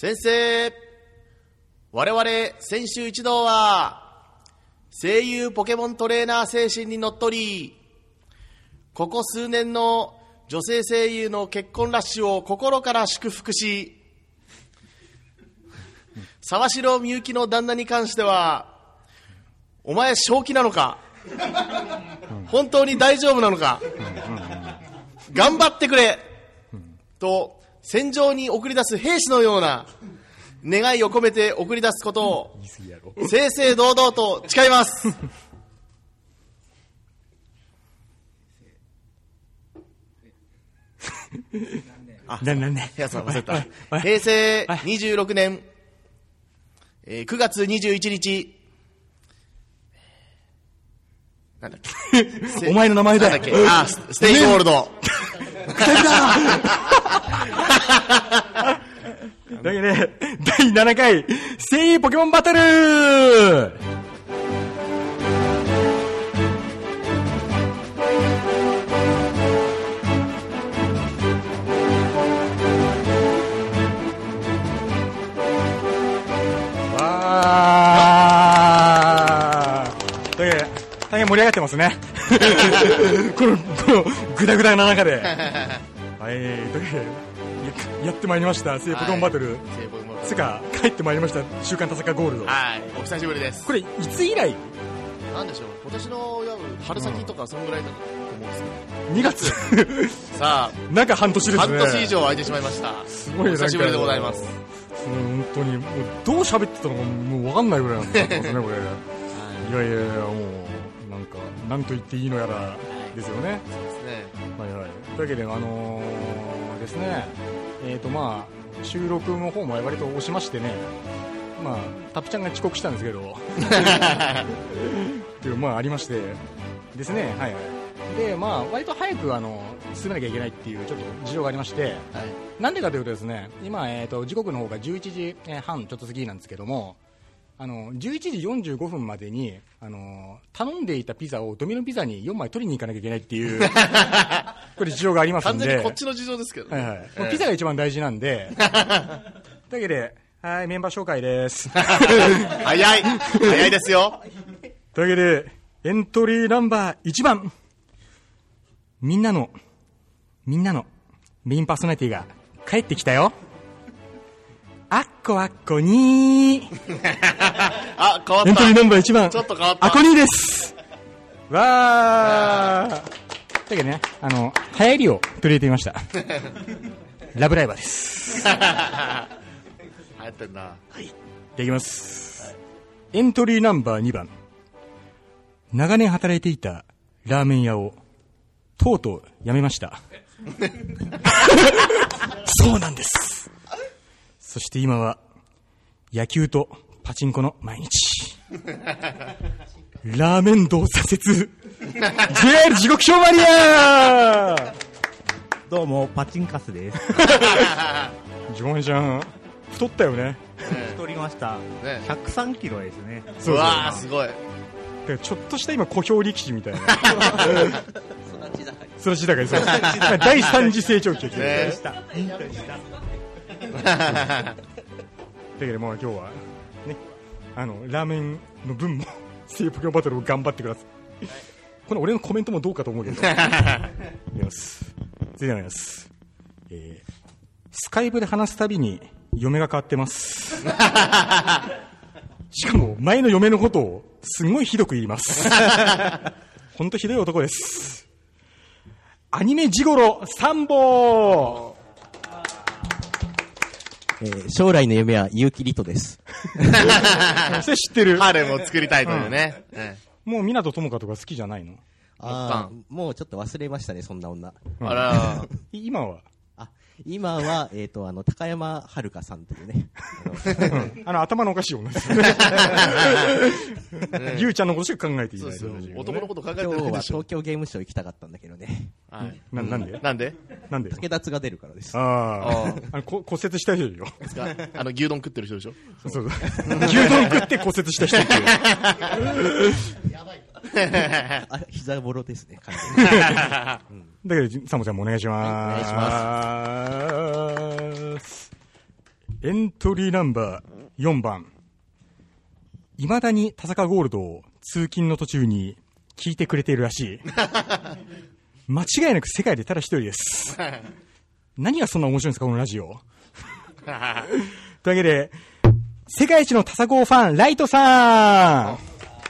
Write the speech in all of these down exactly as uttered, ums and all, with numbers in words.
先生、我々先週一同は声優ポケモントレーナー精神にのっとり、ここ数年の女性声優の結婚ラッシュを心から祝福し、沢城みゆきの旦那に関しては、お前正気なのか、本当に大丈夫なのか、頑張ってくれと戦場に送り出す兵士のような願いを込めて送り出すことを正々堂々と誓います。あ、 な、なんで平さん忘れた。平成にじゅうろくねん、えー、くがつにじゅういちにち、なんだっけお前の名前だよ。 なんだっけ、あ、ステイゴールド。 だけどね、だいななかい声優ポケモンバトル。大変盛り上がってますね。この、この、ぐだぐだな中で。はい、というやってまいりました、声優ポケモンバトル。つか、帰ってまいりました、週刊田坂ゴールド。 はい、お久しぶりです。 これ、いつ以来？ なんでしょう、今年の春先とか、そのぐらいだと思うんですけど。 にがつさあ、 なんか半年ですね。 半年以上空いてしまいました。 すごい、 お久しぶりでございます。 本当に、もう、どう喋ってたのか、もうわかんないぐらいなんですね、これ。いやいやいや、もう、なんか、なんと言っていいのやらですよね。はい、 そうですね。 はいはい。というわけで、あのー、ですね、えっと、まあ、収録の方も割と押しましてね、まあ、タピちゃんが遅刻したんですけど、っていう、まあ、ありまして、ですね、はいはい。で、まあ、割と早く、あの、進めなきゃいけないっていう、ちょっと事情がありまして、はい、なんでかというとですね、今、えっと、時刻の方がじゅういちじはんちょっと過ぎなんですけども、あのじゅういちじよんじゅうごふんまでにあの頼んでいたピザをドミノピザによんまい取りに行かなきゃいけないっていうこれ事情がありますんで、 完全にこっちの事情ですけどね、 はいはい、えー、ピザが一番大事なんでというわけで、はい、メンバー紹介です早い早いですよ。 というわけでエントリーナンバーいちばん、みんなのみんなのメインパーソナリティが帰ってきたよ。あっこあっこにーあ、変わった。 エントリーナンバーいちばん、 ちょっと変わった。 あこにーです。わー。だけどね、あの、流行りを取り入れてみました。ラブライバーです。 流行ってんな。 はい。できます、はい。エントリーナンバーにばん、長年働いていたラーメン屋を、とうとう辞めました。そうなんです。そして今は野球とパチンコの毎日。ラーメン道左折 ジェイアール 地獄小マリア。 どうもパチンカスです。 ジョンちゃん太ったよね。 太りました、ね、ひゃくさんキロですね。 そう、うわーすごい。 ちょっとした今小兵力士みたいな。育ち高い。そう。第三次成長期が来ました。だけどもう今日はね、あのラーメンの分も声優ポケモンバトルを頑張ってください。この俺のコメントもどうかと思うけど。いきます。次になります。えー、スカイプで話すたびに嫁が変わってます。しかも前の嫁のことをすごいひどく言います。本当ひどい男です。アニメジゴロさんぼう。 えー、将来の夢は結城リトです。 それ知ってる。 ハーレムを作りたいというね。うんええ、もう湊智香とか好きじゃないの？ ああ、もうちょっと忘れましたね、そんな女。 うん、あら今はあ、今は、えっ、ー、と、あの、高山遥さんというね。 あの、あの頭のおかしい女ですね。ゆうちゃんのことしか考えていない。 そうそう、ね、男のこと考えてないでしょ。 今日は東京ゲームショウ行きたかったんだけどね。 はい。 な、なんでなんでなんで竹達が出るからです。 ああ。あの、こ骨折した人よ。 ですかあの、牛丼食ってる人でしょ。 そうそう。牛丼食って骨折した人っていう。 やばい。あ、膝ボロですね、完全に。 だけど、サモちゃんもお願いします。 はい、お願いします。 エントリーナンバーよんばん、いまだに田坂ゴールドを通勤の途中に聞いてくれているらしい。間違いなく世界でただ一人です。何がそんな面白いんですかこのラジオ。というわけで、世界一の田坂ファンライトさん。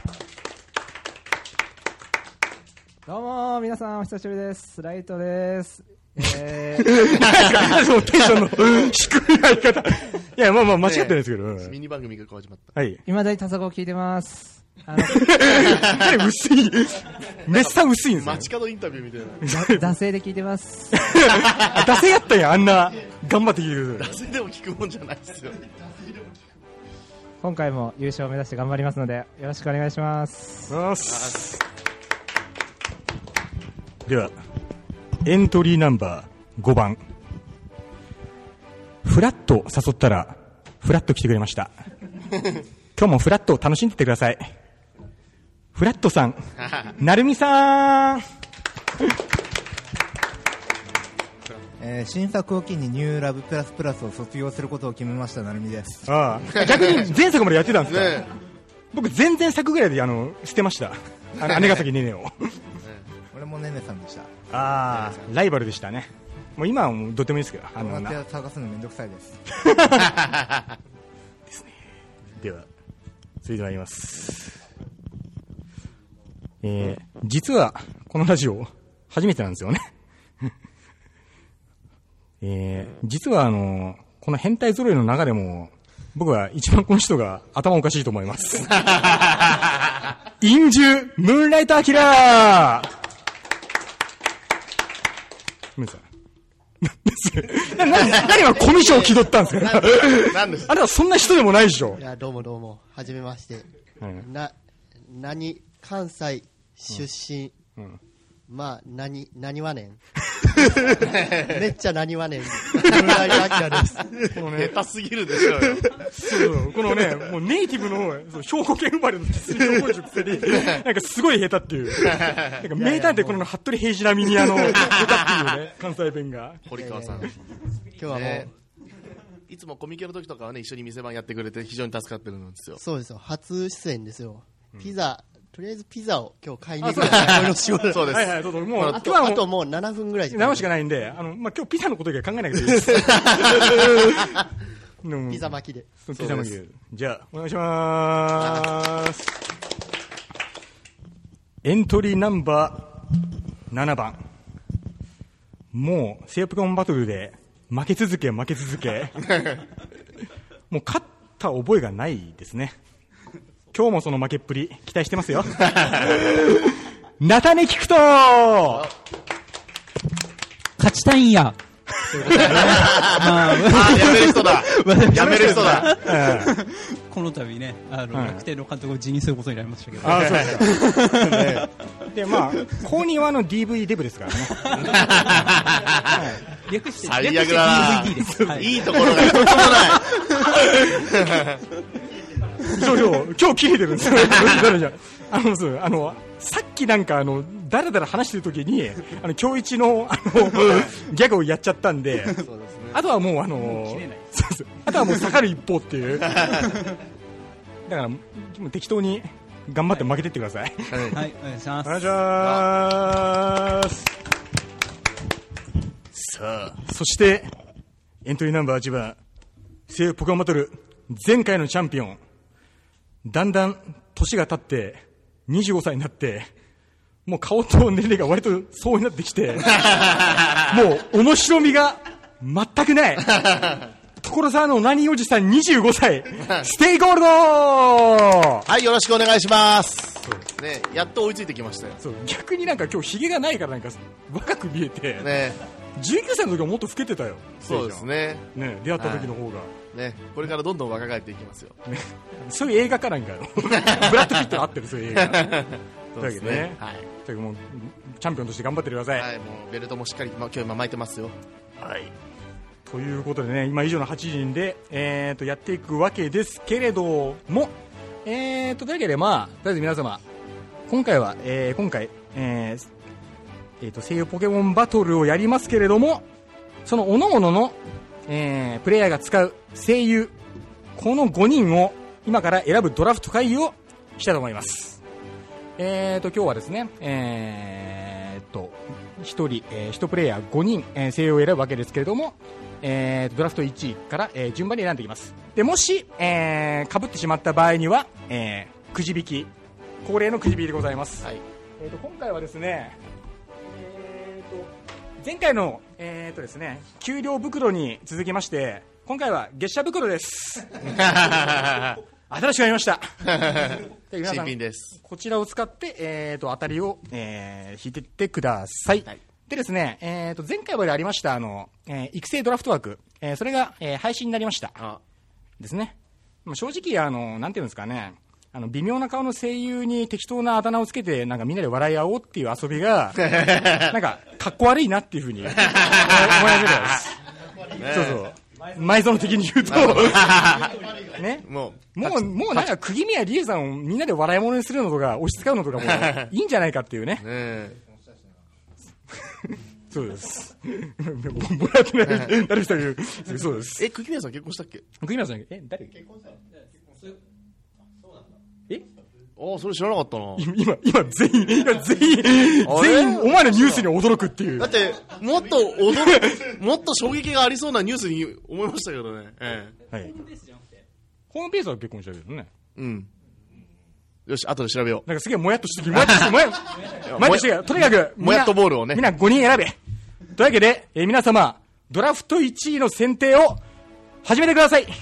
どうも皆さんお久しぶりです。ライトです。えー、 なんかテンションの低い相方。いやまあまあ間違ってないですけど、ね、 ミニ番組が始まった。 はい。 未だに田坂を聞いてます。あの薄い。めっさ薄いんですよ。 街角インタビューみたいな。惰性で聞いてます。 惰性やったんや、あんな頑張って聞いてる。 惰性でも聞くもんじゃないですよ。 今回も優勝を目指して頑張りますのでよろしくお願いします。 ではエントリーナンバーごばん、フラッと誘ったらフラッと来てくれました。今日もフラットを楽しんでってください。フラットさん、なるみさん。 えー、新作を機にニューラブプラスプラスを卒業することを決めましたなるみです。 ああ、逆に前作までやってたんですか。ね、僕全然作ぐらいであの捨てました。あの姉ヶ崎ねねを。 俺もねねさんでした。 ああ、ライバルでしたね。もう今はもうどうでもいいですけど、あのな探すのめんどくさいです。 ですね。では続いてまいります。えー、実はこのラジオ初めてなんですよね。えー、実はあのこの変態揃いの中でも僕は一番この人が頭おかしいと思います。インジュムーンライトアキラー。ごめんなさい。何がコミュ障を気取ったんですか。 何ですか。 あれはそんな人でもないでしょ。 いやどうもどうもはじめまして、うん、な何関西出身、うんうん、まあ何何はねん。めっちゃ何はねん。このね、下手すぎるでしょうよ。 そうこのね、もうネイティブの兵庫県生まれの実力語塾になんかすごい下手っていう。なんか名探偵この服部平次並みにあの下手っていうね関西弁が。 堀川さん。 今日はもう、ね、 いつもコミケの時とかはね一緒に店番やってくれて非常に助かってるんですよ。 そうですよ。初出演ですよ。ピザ。うんとりあえずピザを今日買いに行くの仕事。 そうです。 はいはい、どうぞ。もうあとあともうななふんぐらいしかない。しかないんで、あのまあ今日ピザのこと以外考えなくていいです。 ピザ巻きで。 ピザ巻きで。じゃあお願いします。エントリーナンバーななばん。もうセイポケモンバトルで負け続け負け続け。もう勝った覚えがないですね。今日もその負けっぷり期待してますよ。なたねきくと勝ちたいんや。 まあ、やめる人だ。やめる人だ。 この度ね、あの、楽天の監督を辞任することになりましたけど。 ああ、そうですか。で、まあ、公認はあの ディーブイ デブですからね。 略して、 最悪だな。ディーブイディー です。いいところが一つもない。 そうそう、今日切れてるんですよ。あの、そう、あの、さっきなんかあの、だらだら話してる時に、あの、今日一の、あの、ギャグをやっちゃったんで、そうですね、あとはもうあの、もう切れない。そうそう。あとはもう下がる一方っていう。だから、もう適当に頑張って負けてってください。 はい、はい、お願いします。 お願いします。さあ、そして、エントリーナンバーいちばん、セイポケモンバトル、前回のチャンピオン、だんだん年が経ってにじゅうごさいになってもう顔と年齢が割とそうになってきてもう面白みが全くない所沢の何おじさんにじゅうごさいステイゴールド。 はい、よろしくお願いします。ね、やっと追いついてきましたよ。 そう、逆になんか今日ヒゲがないからなんか若く見えて、 ね、 じゅうきゅうさいの時はもっと老けてたよ。 そうですね。 ね、出会った時の方が、 ね、これからどんどん若返っていきますよ。 ね、そういう映画かなんかのブラッド・ピットが合ってるそういう映画。というわけでね、はい、というもうチャンピオンとして頑張ってください。 はい、もうベルトもしっかり、ま、今日今巻いてますよ。 はい。ということでね、今以上のはちじんで、えー、とやっていくわけですけれども、えー、とというわけで、まあ、とりあえず皆様今回は、えー、今回、えーえー、と声優ポケモンバトルをやりますけれども、その各々のえー、プレイヤーが使う声優、このごにんを今から選ぶドラフト会議をしたいと思います。えーと今日はですね、えーとひとり、えー、いちプレイヤーごにん、えー、声優を選ぶわけですけれども、えー、ドラフトいちいから、えー、順番に選んでいきます。でもし、えー、被ってしまった場合には、えー、くじ引き、恒例のくじ引きでございます。はい、えーと今回はですね、えーと前回の、えーとですね、給料袋に続きまして今回は月謝袋です新しくなりました新品です。 こちらを使って、えー、と当たりを、えー、引いていってください、はい、でですね、えー、と前回までありましたあの、えー、育成ドラフト枠、えー、それが、えー、配信になりましたあですね。正直あのなんていうんですかね、あの微妙な顔の声優に適当なあだ名をつけてなんかみんなで笑い合おうっていう遊びがなんかかっこ悪いなっていうふうに思い始めたんです。そうそう前園的に言うとね、もうもうもうなんか釘宮理恵さんをみんなで笑い物にするのとか押し使うのとかもいいんじゃないかっていうね。そうです。もらってない誰したけどそうです。 え釘宮さん結婚したっけ？ 釘宮さんえ誰？結婚した？え？ ああそれ知らなかったな。 今今全員今全員全員お前のニュースに驚くっていう。 だってもっと驚くもっと衝撃がありそうなニュースに思いましたけどね。ええ、はい。ホームペースじゃなくて。ホームペースは結婚したけどね。うん。よし後で調べよう。 なんかすげえもやっとしてきもやっとしてもやもやっとしてきとにかくもやっとボールをね。 みんなごにん選べ。というわけで、えー、皆様ドラフトいちいの選定を始めてください。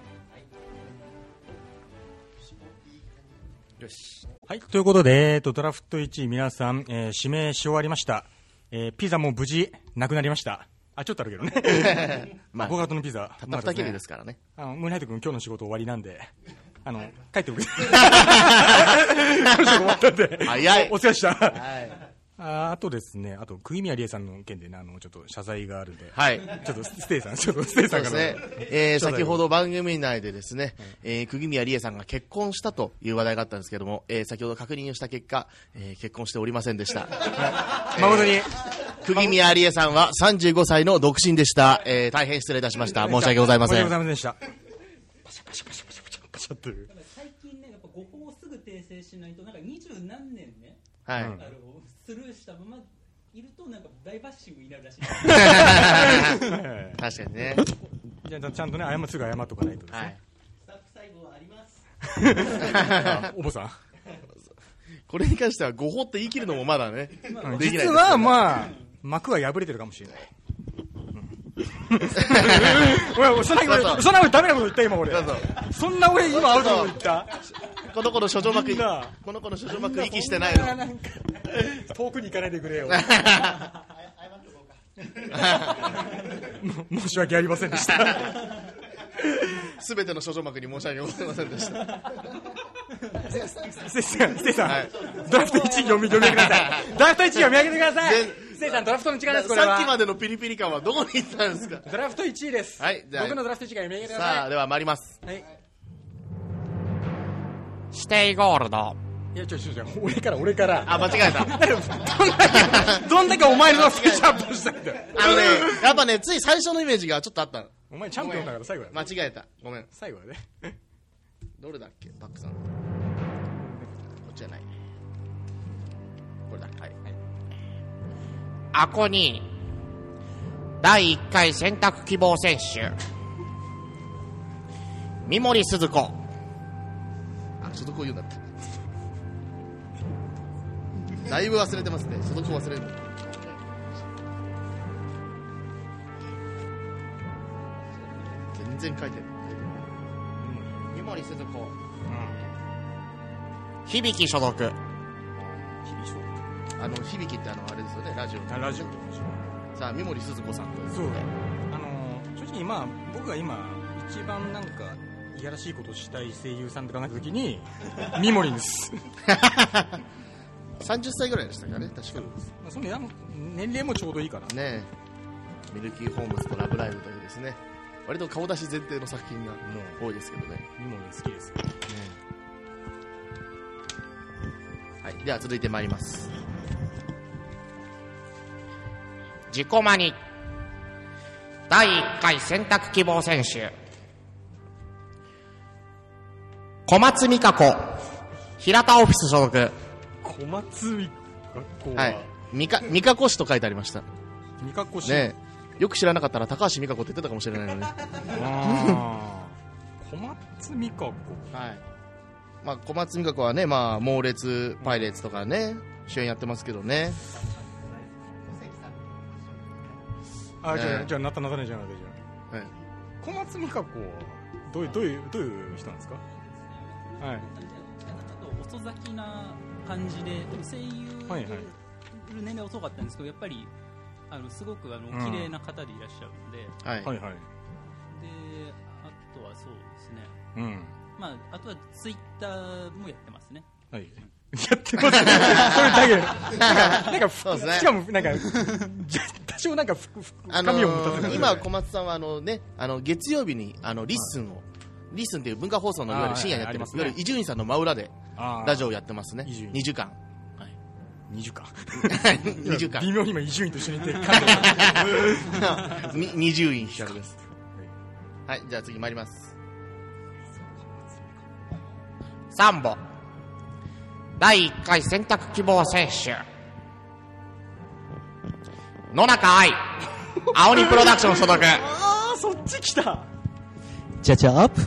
よしはい、ということで、えー、とドラフトいちい皆さん、えー、指名し終わりました、えー、ピザも無事なくなりました。あちょっとあるけどねまあゴーガートのピザたったふた切れですからね。 あのムーンライト君今日の仕事終わりなんであの帰っておく今日の仕事終わったんで早いお疲れでした、はいあ, あとですね、あと釘宮理恵さんの件で、ね、あのちょっと謝罪があるんで、はい、ちょっとステイさん、ちょっとステイさんから、 ねえー、先ほど番組内でですね、えー、釘宮理恵さんが結婚したという話題があったんですけども、えー、先ほど確認をした結果、えー、結婚しておりませんでした。 はい、誠に、えー、釘宮理恵さんはさんじゅうごさいの独身でした。えー、大変失礼いたしました。申し訳ございません。 申し訳ございませんでした。パシャパシャパシャパシャパシャパシャっていう。 最近ね、やっぱ誤報をすぐ訂正しないと、なんか二十何年ね、 はい、 あのスルーしたままいるとなんか大バッシングになるらしい。 確かにね。 じゃあちゃんとね謝すぐ謝っとかないとですね。はい、 スタッフ最後はあります。 お坊さん。 これに関しては誤報って言い切るのもまだね。 まあ、実はまあ幕は破れてるかもしれない。おいそんなことそんなことダメなこと言った今俺。そんな俺今アウトのこと言った。 この子の処女膜この子の処女膜息してないの。 遠くに行かないでくれよ。申し訳ありませんでした。 すべての処女膜に申し訳ございませんでした。 ステイさん、はい、ドラフトいちい読み上げてください。ドラフトいちい読み上げてください。ステイさんドラフトの力です。これはさっきまでのピリピリ感はどこに行ったんですか。 ドラフトいちいです。はい、じゃあ僕のドラフトいちいが読み上げてください。 さあでは参ります。 はい。 シテイゴールド。 いやちょちょちょ俺から俺からあ間違えた。 どんだけどんだけお前のスペシャルアップしたんだよ。 あのねやっぱねつい最初のイメージがちょっとあったの。 お前チャンピオンだから最後や。 間違えたごめん。 最後やね。 どれだっけバックさん。こっちじゃない。これだ。はい。はい、アコにだいいっかい選択希望選手三森すず子。あ所属を言うんだって。だいぶ忘れてますね。所属を忘れる。全然書いてる。三森すず子。うん。響所属。響所属。あの響ってあのあれですよねラジオ。 あラジオ。 さあ三森すず子さんということで。 そう。あの正直まあ僕が今一番なんかいやらしいことしたい声優さんって考えたときに三森です。 さんじゅっさいぐらいでしたかね確かに。 まあ、その年齢もちょうどいいからね。ミルキーホームズとラブライブというですね割と顔出し前提の作品が多いですけどね。 三森好きですよね。 はい、では続いてまいります。自己マニだいいっかい選択希望選手、小松美香子、平田オフィス所属。 小松美香子は、 はい、美香美香子氏と書いてありました。 美香子氏ね、よく知らなかったら高橋美香子って言ってたかもしれないのね。 あ小松美香子、 はい、まあ、小松美香子はね、まあ、猛烈パイレーツとかね、主演やってますけどね。 あ、 ね、 じゃあ、じゃあ、なったなったねじゃなくて、じゃあ、はい、小松美香子はどういうどういうどういう人なんですか。はい。 ちょっと遅咲きな感じで、でも声優はいはい。 年齢遅かったんですけど、やっぱりあのすごくあの綺麗な方でいらっしゃるので、 うん、はいはいはい。 で、あとはそうですね。 うん。 まああとはツイッターもやってますね。 はい。やってますね。それだけ。なんか、 そうですね。 しかもなんか多少なんかあのー、今小松さんはあのね、あの月曜日にあのリッスンを、リッスンっていう文化放送のいわゆる深夜やってます。いわゆる伊集院さんの真裏でラジオをやってますね。にじかん。 にじゅうかん。 にじゅうかん。 微妙に今伊集院と一緒にいて二十院光です。はい、じゃあ次参ります。 さんぼだいいっかい選択希望選手、野中愛、青鬼プロダクション所属。 ああ、そっち来た。 チャチャアップ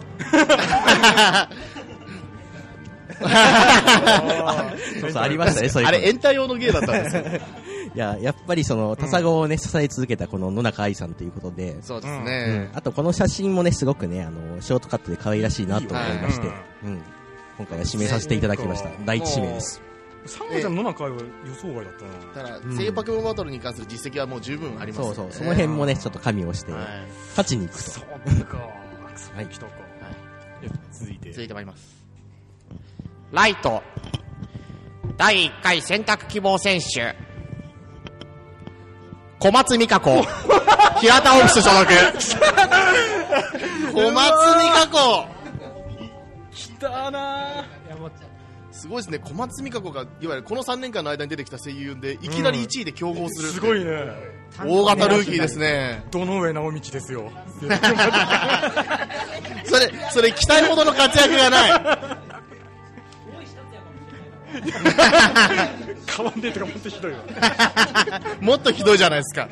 そうそう、ありましたね、そういう。 あれエンタ用の芸だったんですよ。 いや、やっぱりそのタサゴをね、支え続けたこの野中愛さんということで、 そうですね、 うん、あとこの写真もね、すごくね、あのショートカットで可愛らしいなと思いまして、うん、今回は指名させていただきました。第一指名です。 サンゴちゃんの野中愛は予想外だったな。 ただ、声優パケモンバトルに関する実績はもう十分ありますよね。 そうそう、その辺もね、ちょっと加味をして、勝ちに行くと。 そうか、はい、来たか。続いて。 続いてまいります。 ライト、だいいっかい選択希望選手、小松美香子、平田オフィス所属。 小松美香子来たな。 すごいですね。小松美香子がいわゆるこのさんねんかんの間に出てきた声優でいきなりいちいで競合する、 うん、すごいね。 大型ルーキーですね。 堂上直道ですよ。 それそれ期待ほどの活躍がない。 変わんねえとかもっとひどいわ。 もっとひどいじゃないですか。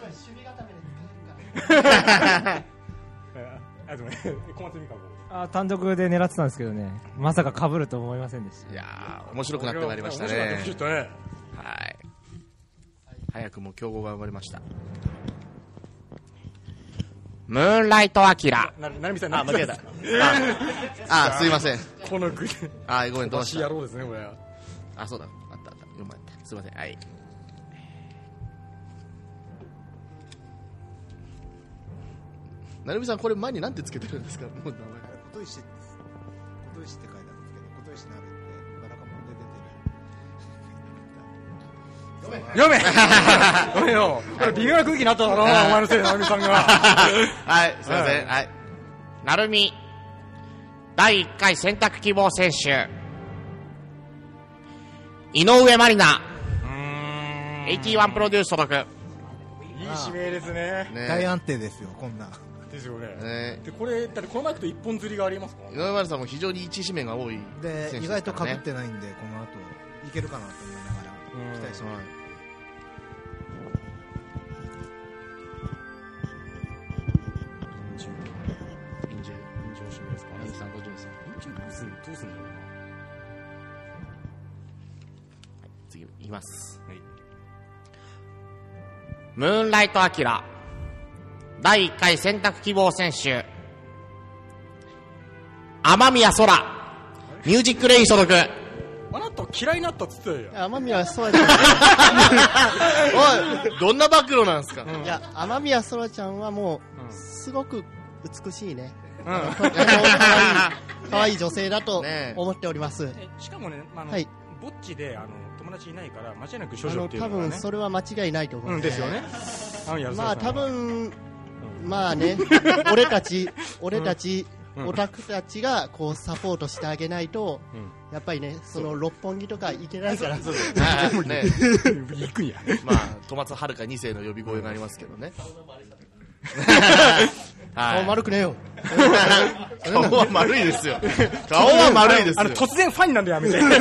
あ、でもね、小松美香子。 あ、単独で狙ってたんですけどね、まさか被ると思いませんでした。 いやー、面白くなってまいりましたね。面白くなってきたね。はい。早くも競合が生まれました。 ムーンライトアキラ。 な、なるみさん、 あ、間違えた。あ、あ、すいません。 このグあ、ごめん、どうした。 野郎ですね、これ。 あ、そうだ。あったあった。よまった。すいません。はい。なるみさん、これ前に何てつけてるんですか。もう名前。 琴石です。琴石って書いてあるんですけど、琴石なるってバラカモンで読め読めよ。これ微妙な空気になっただろうな、お前のせいでなるみさんが。 はい、すいません。はい。 なるみ、だいいっかい選択希望選手、井上まりな、エイティワンプロデュース所属。 いい指名ですね。 大安定ですよ、こんな。 ですよね。 ね、 でこれだってこの前と一本釣りがありますか。 井上まりさんも非常に一指名が多いで、意外と被ってないんで、この後いけるかなと思いながら期待してます。 次いきます、はい、 ムーンライトアキラ、だいいっかい選択希望選手、雨宮空、ミュージックレイン所属。 あなた嫌いになったっつってよ。 雨宮空ちゃんおい、どんな暴露なんですか。 いや、雨宮空ちゃんはもうすごく美しいね、 うん、 可愛い可愛い女性だと思っております。 えしかもね、あの、 はい、 ぼっちであの友達いないから間違いなく処女っていうのは、ね、 多分それは間違いないと思う、ね、 うんですよね。 まあ多分まあね、俺たち俺たち、うん、オタクたちがこうサポートしてあげないと、うん、やっぱりね、その六本木とか行けないから。そうですね。 行くんや。 まあ戸松遥に世の呼び声がありますけどね。 顔丸くねえよ。 顔は丸いですよ。顔は丸いですよ。 あの、突然ファンになるのやめて。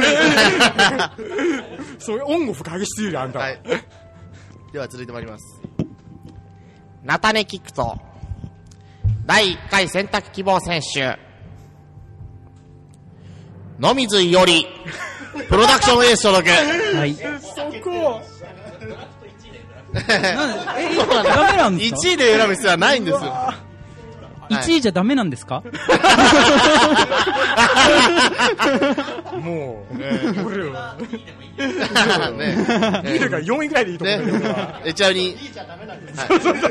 そういうオンオフが激しすぎるよ、あんた。はい。 では続いてまいります。 ナタネキクト。だいいっかい選択希望選手。野水いおり。プロダクションエース届け。 はい。 そこ。 え、ダメなんですか？ いちいで選ぶ必要はないんですよ。 いちいじゃダメなんですか？ もう、俺は。 ね。 見るからよんいぐらいでいいと思う。 え、ちなみに。そうそうそう。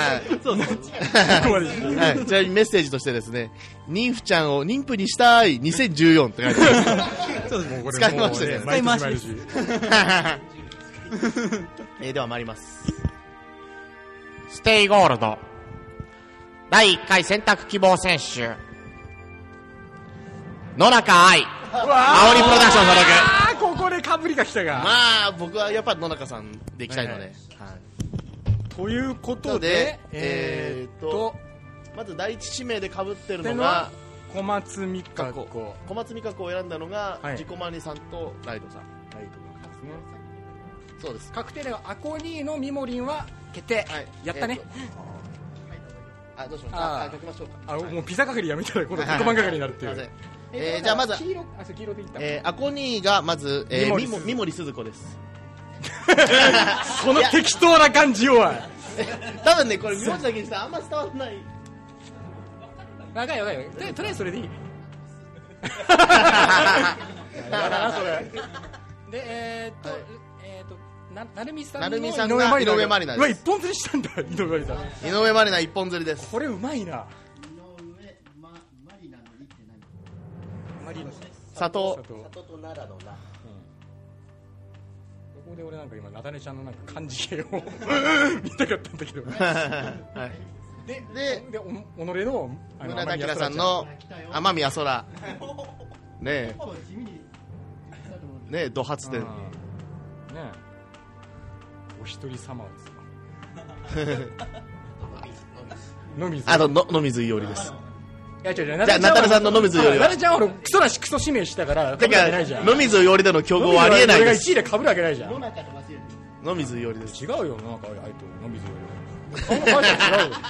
はい。ちなみにメッセージとしてですね、妊婦ちゃんを妊婦にしたいにせんじゅうよんって書いてある。そうです。使いましたね。 使いました。 えー、では参ります。 ステイゴールド。だいいっかい選択希望選手。野中愛。あおりプロダクション届け。ここでかぶりが来たが。 まあ、僕はやっぱ野中さんでいきたいので。はい。 ということで、 えーっと、まず第一指名で被ってるのが、 小松美香子。 小松美香子を選んだのが、自己マニさんとライトさん。ライトですね。そうです。 確定ではアコニーのミモリンは決定。はい。やったね。 あ、どうしましょうか。あ、書きましょうか。 あ、もうピザ係やめたら、今度特番係になるっていう。 えー、じゃあまず、 黄色、あ、黄色でいった。 えー、アコニーがまず、えー、三森鈴子です。 この適当な感じは。 多分ね、これ名字だけにしたらあんま伝わらない。 わかるわかる。とりあえずそれでいい。やだな、それ。で、えーっと、えーっと、な、なるみさんのなるみさんが井上まりなです。 うわ、一本釣りしたんだ、井上まりな。 井上まりな一本釣りです。 これうまいな。井上ま、まりなのりって何？ マリ砂糖。 砂糖と奈良のな。 ここで俺なんか今なだねちゃんのなんか漢字系を見たかったんだけど。はい。で、で、で、お、己の村田明さんの天宮空。ねえ。ねえ、ド発で。ねえ。お一人様ですよ。野水。 あの、野水いおりです。 いや違う違う。 じゃあ、ナタルさんの野水いおりは。 ナタルちゃんはクソなしクソ指名したから、 だから、野水いおりでの競合はありえないです。 俺がいちいで被るわけないじゃん。 野水いおりです。 違うよ、なんか、あいと野水いおり。顔の会社違うよ。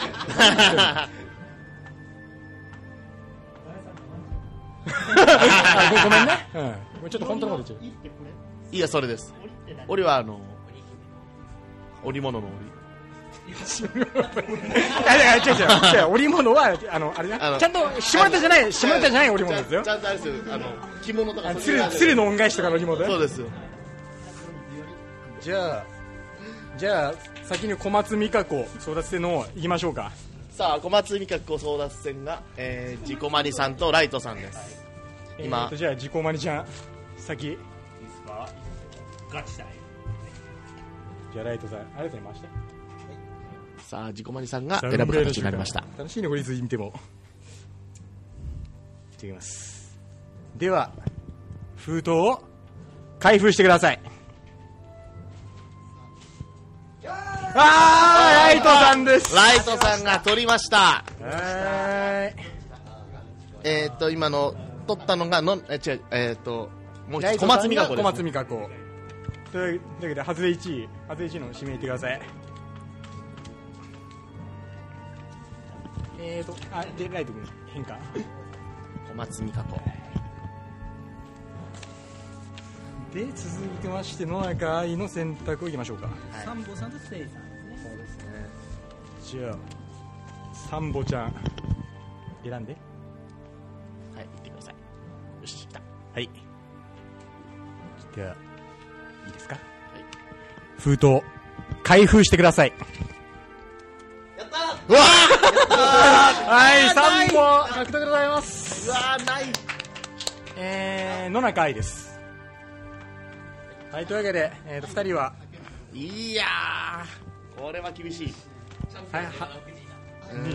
ごめんね。うん。ちょっと本当のこと言っちゃう。 いや、それです。俺はあの、織物の織。 いやいや、違う違う。違う、織物は、あの、あれね。ちゃんと、下ネタじゃない、下ネタじゃない織物ですよ。 ちゃんとあれですよ。あの、着物とか。 鶴の恩返しとかの織物。 そうですよ。 じゃあ、じゃあ、先に小松美香子争奪戦の行きましょうか。 さあ、小松美香子争奪戦が、えー、自己マニさんとライトさんです。今、 えー、じゃあ自己マニちゃん先。いいですか？ガチだよ。じゃあライトさん、ありがとうございました。 さあ、自己マニさんが選ぶ形になりました。 楽しいね、これ見ても。いきます。では、封筒を開封してください。あー、ライトさんです。 ライトさんが取りました。 はい。 えーっと、今の、取ったのが、の、え、違う、えーっと、もう一つ、小松美香子です、ね。 小松美香子。というわけで、外れいちい、外れいちいの指名いってください。えーと、あ、で、ライト君、変化。 小松美香子。 で、続いてまして、野中愛の選択をいきましょうか。 サンボさんとステイさんですね。 そうですね。じゃあ、サンボちゃん、選んで。 はい、行ってください。よし、来た。 はい。では、いいですか？はい。封筒、開封してください。 やったー！ うわー！はい、サンボ獲得でございます。 うわー、ない。 えー、野中愛です。はい、というわけで、えーと、二人は。 いやー、これは厳しい。 はい、は、うん。うん。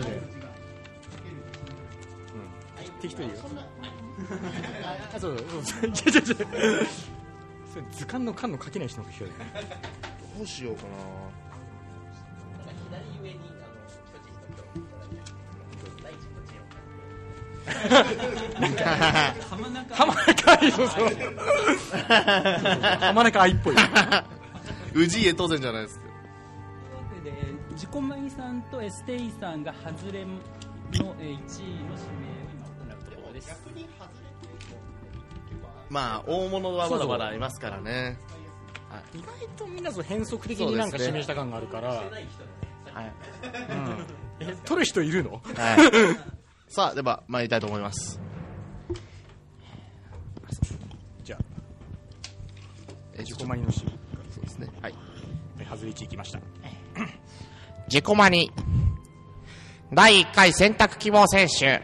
適当いいよ。あ、そうそうそう。ちょちょちょ。それ図鑑の缶の書けない人の人だよね。 どうしようかな。 浜中愛、そうそう。浜中愛っぽい。 氏家当然じゃないです。 というわけで、自己満さんとエステイさんが外れのいちいの指名を今行うところです。 まあ大物はまだまだいますからね。 意外とみんなそう変則的になんか指名した感があるから、はい、うん、え取る人いるの？ はい、さあでは参りたいと思います。 じゃあ自己マニのシーン、 そうですね、はい、 外れいちいきました。 自己マニだいいっかい選択希望選手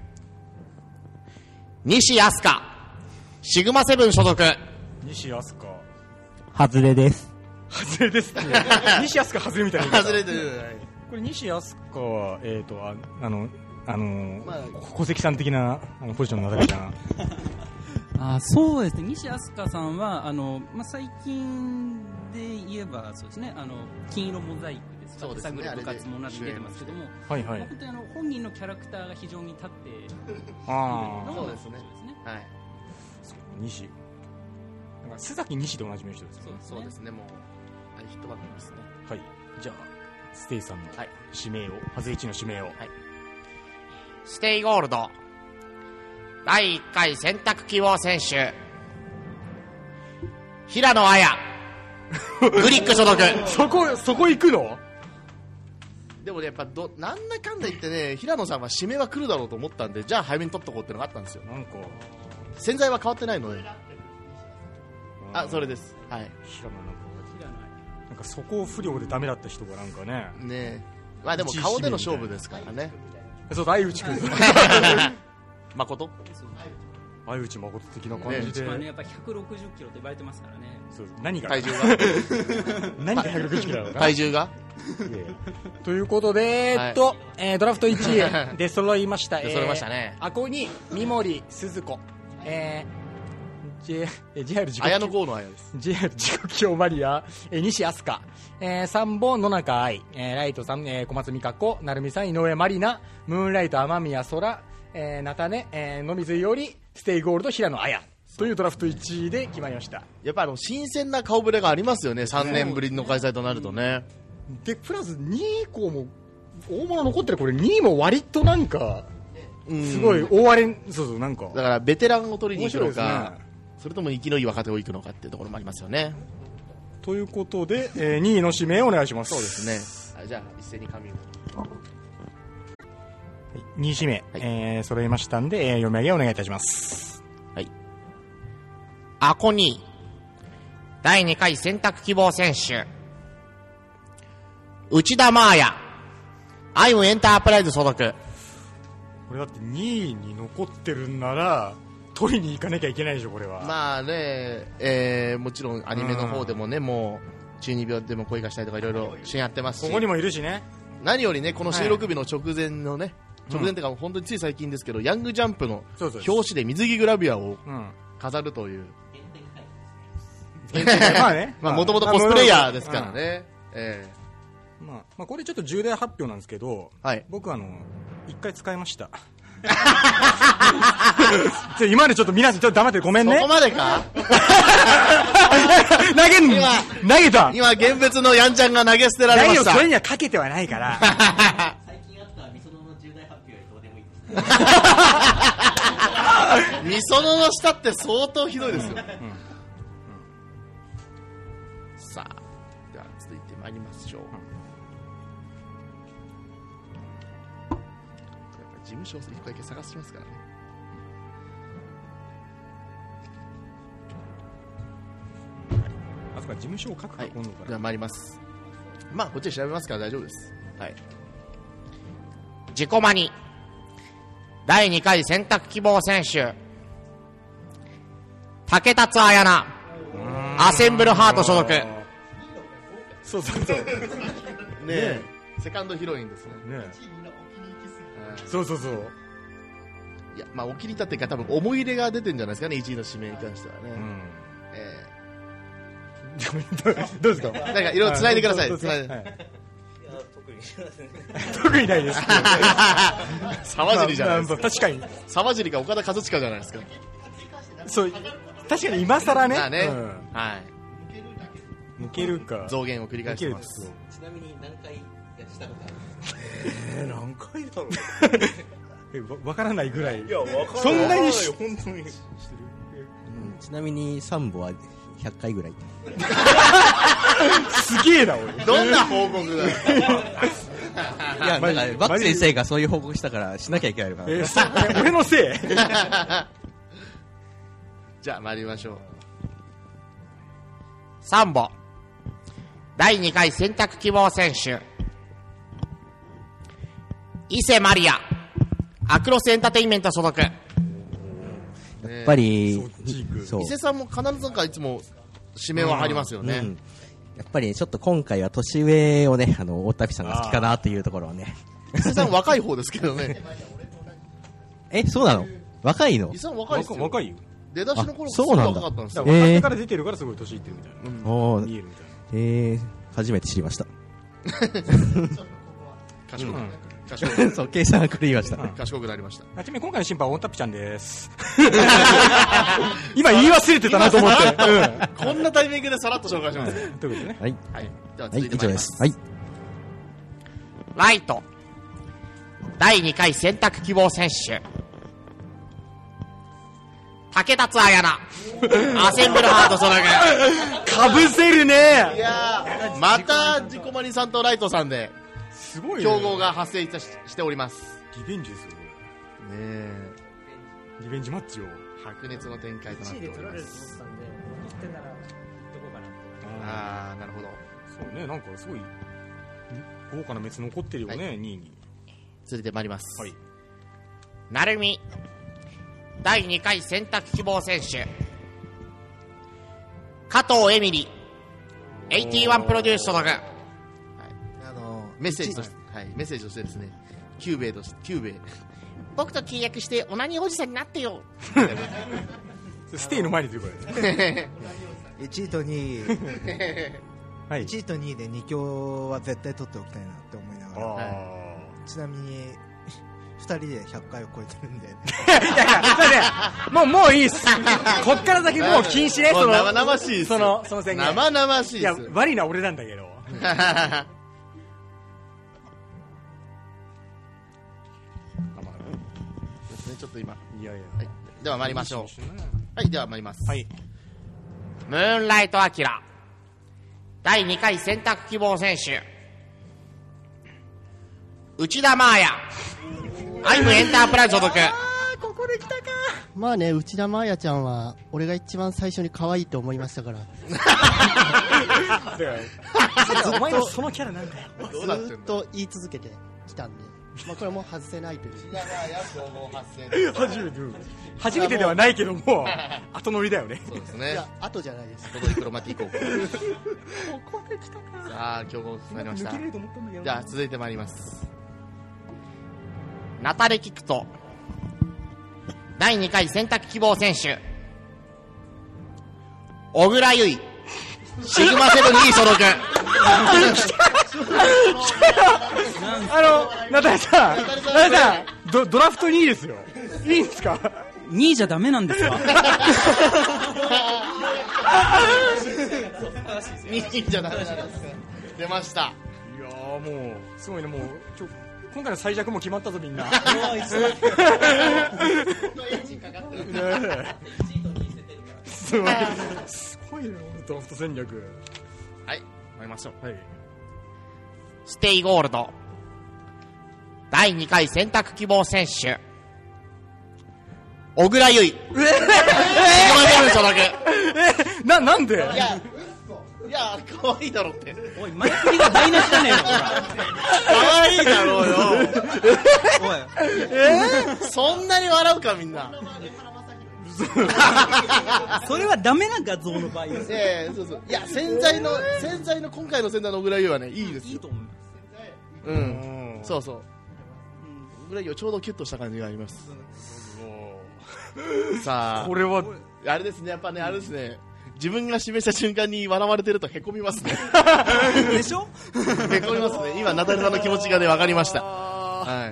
西飛鳥シグマセブン所属。 西飛鳥外れです。 外れですね。西飛鳥外れみたいな。 外れてる。 これ西飛鳥はえっ、ー、とああのあの、まあ、小関さん的なあのポジションの中じゃん。 あ、そうですね。西飛鳥さんはあの、まあ、最近で言えばそうですね、あの金色モザイクですか、手探り部活もなど出てますけども、 はいはい、 まあ、本当にあの本人のキャラクターが非常に立ってああ、 そうですね。はい。 西なんか須崎西でおなじみの人ですよね。 そうですね。もう大ヒットバンドですね。 はい。じゃあステイさんの指名を、はい、外れいちの指名を、はい、 ステイゴールドだいいっかい選択希望選手平野綾グリック所属。 そこそこ行くの？ でもね、やっぱどなんだかんだ言ってね、平野さんは指名は来るだろうと思ったんで、じゃあ早めに取っとこうってのがあったんですよ。 なんか潜在は変わってないので。あ、それです。はい。 平野なんかなんかそこを不良でダメだった人がなんかね。 ねえ。まあでも顔での勝負ですからね。 そう、相内君。 誠？ 相内誠的な感じで。 ね、やっぱひゃくろくじゅっキロって言われてますからね。 そう何が体重が何がひゃくろくじゅっキロなのか。 体重が。 ということで、えっと、えー、ドラフトいちいで揃いました。 で揃いましたね。 あこに三森鈴子。えー ジェイアール 自己綾野剛の綾です。 ジェイアール 自己起用マリア、えー、西飛鳥、えー、さんぼん野中愛、えー、ライトさん、えー、小松美香子、成美さん井上まりな、ムーンライト雨宮空、えー、菜種、えー、野水よりステイゴールド平野綾というドラフトいちいで決まりました。 やっぱあの新鮮な顔ぶれがありますよね、さんねんぶりの開催となるとね。 でプラスにい以降も大物残ってる。これにいも割となんかすごい大荒れ、そうそうなんかだからベテランを取りに行くのか、ね、それとも生きのいい若手を行くのかっていうところもありますよね。 ということで、えー、にいの指名をお願いします。 そうですね。じゃあ一斉に紙を。 にい指名、はい、えー、揃いましたんで、えー、読み上げお願いいたします。 はい。アコニーだいにかい選択希望選手内田真彩アイムエンタープライズ所属。 これだってにいに残ってるんなら取りに行かなきゃいけないでしょ、これは。 まあね、えー、もちろんアニメの方でもね、もう中二病でも恋がしたいとかいろいろ主演やってますし、 ここにもいるしね。 何よりね、この収録日の直前のね、はい、直前っていうか本当につい最近ですけど、ヤングジャンプの表紙で水着グラビアを飾るという。 まあね、 まあもともとコスプレイヤーですからね。えーまあ、まあこれちょっと重大発表なんですけど、はい、僕あの一回使いました。今までちょっと皆さんちょっと黙ってごめんね。 そこまでか投げん今投げた今現物のヤンちゃんが投げ捨てられました。 それにはかけてはないから最近あったみそのの重大発表よりどうでもいいです。 みそのの下って相当ひどいですよ、うんうん、さあでは続いてまいりましょう、うん、事務所を一個だけ探しますからね。 あそこは事務所を書くか、はい、今度から。 じゃあ参ります。まあこっちで調べますから大丈夫です。はい。 自己マニだいにかい選択希望選手竹達彩菜アセンブルハート所属。 そうそうそう。 ねえ、セカンドヒロインですね。ねえ。 そうそうそう。 いや、まあお気に入ったっていうか多分思い入れが出てるんじゃないですかね、いちいの指名に関してはね。うん、えー、 どうですか。 なんかいろいろ繋いでください。繋いで。はい、いや特に特にないです沢尻じゃないですか、 まあまあ確かに沢尻が岡田和親じゃないですか。 そう確かに今更ね、 まあね、 うん、 はい抜けるか増減を繰り返してます。 ちなみに何回したことある？ えー、何回だろうえわ, わからないぐらい。 いやわからないそんなにし本当にしてる、 うん、ちなみにサンボはひゃっかいぐらいすげえな俺どんな報告だよいや、なんかバック先生がそういう報告したからしなきゃいけないのかな、 えー、俺のせいじゃあ参りましょう。 さんぼだいにかい選択希望選手伊勢マリアアクロスエンターテインメント所属。やっぱりそう伊勢さんも必ずなんかいつも指名は入りますよね、うんうん、 やっぱりちょっと今回は年上をね、あの大田さんが好きかなというところをね。 伊勢さん若い方ですけどねえ、そうなの？若いの？ 伊勢さん若いですよ。 若いよ。 出だしの頃そうなんだ。 若かったんですよ。 若手から出てるからすごい年いってるみたいな、 うん、 見えるみたいな。 えー、初めて知りました賢く、うん、 賢くそう計算が狂いました、 うん、賢くなりました。 あちなみに今回の審判はオンタッピちゃんです今言い忘れてたなと思って、 うん、こんなタイミングでさらっと紹介します、 ということでね。 はい、はい、では続いてまいります、 はい、 ライトだいにかい選択希望選手竹達彩奈アセンブルハート所属。 かぶせるね。 いやーまた自己マニさんとライトさんですごい、ね、競合が発生いた し, しております。 リベンジですよねえリベンジマッチを白熱の展開となっております。いちいで取られると思ったんでいってんならどこかな。ああなるほど。 そうね、なんかすごい豪華な滅残ってるよね、はい、にいに。 続いてまいります、 はい、なるみだいにかい選択希望選手加藤エミリエイティーワンプロデュース所属。はい、 あのー、メッセージとして、はい、メッセージとしてですね、キューベイとしてキューベイ僕と契約してオナニーおじさんになってよステイの前にというかいちいとにいはい、いちいとにいでに強は絶対取っておきたいなって思いながら、はい、ちなみにふたりでひゃっかいを超えてるんでいやいやもうもういいっすこっから先もう禁止ね。その生々しいっす。 そのその宣言生々しいっす。 いや悪いな俺なんだけどですね、ちょっと今いやいや、 はい、では参りましょう。はいでは参ります、 はい、 ムーンライトアキラだいにかい選択希望選手内田真彩アイムエンタープライズ所属。 ここで来たか。まあね、内田真彩ちゃんは俺が一番最初に可愛いと思いましたからお前のそのキャラなんだよ。 ずっと言い続けてきたんで、まあこれも外せないという。 内田真彩総合発生初めて初めてではないけども後乗りだよね。 そうですね。 いや後じゃないです。 トドリクロマティ高校ここで来たか。 さあ競合になりました。じゃあ続いてまいります。 ナタレキクトだいにかい選択希望選手小倉優衣シグマセブンに所属あのナタレさんナタレさん ド, ドラフトにいですよ。いいんですか。 にいじゃダメなんですかにいじゃダメなんですか。出ました。 いやーもうすごいね。もうちょ今回の最弱も決まったぞみんな。すごいすごいねドラフト戦略。 はい参りましょう。 はい、 ステイゴールドだいにかい選択希望選手小倉優衣シグマセブン所属。 えななんで。 いやいや可愛いだろって。 おい前振りが台無しだねよ。 可愛いだろうよおい、えー、そんなに笑うかみんなそれはダメな画像の場合です。 えー、そうそういや潜在の潜在の今回の潜在の小倉優はねいいですよ。 いいと思う。 うんそうそう小倉優ちょうどキュッとした感じがあります。さあこれはあれですねやっぱねあれですね自分が指名した瞬間に笑われてるとへこみますね。 でしょへこみますね。今、ナタルさんの気持ちがね、わかりました。はい。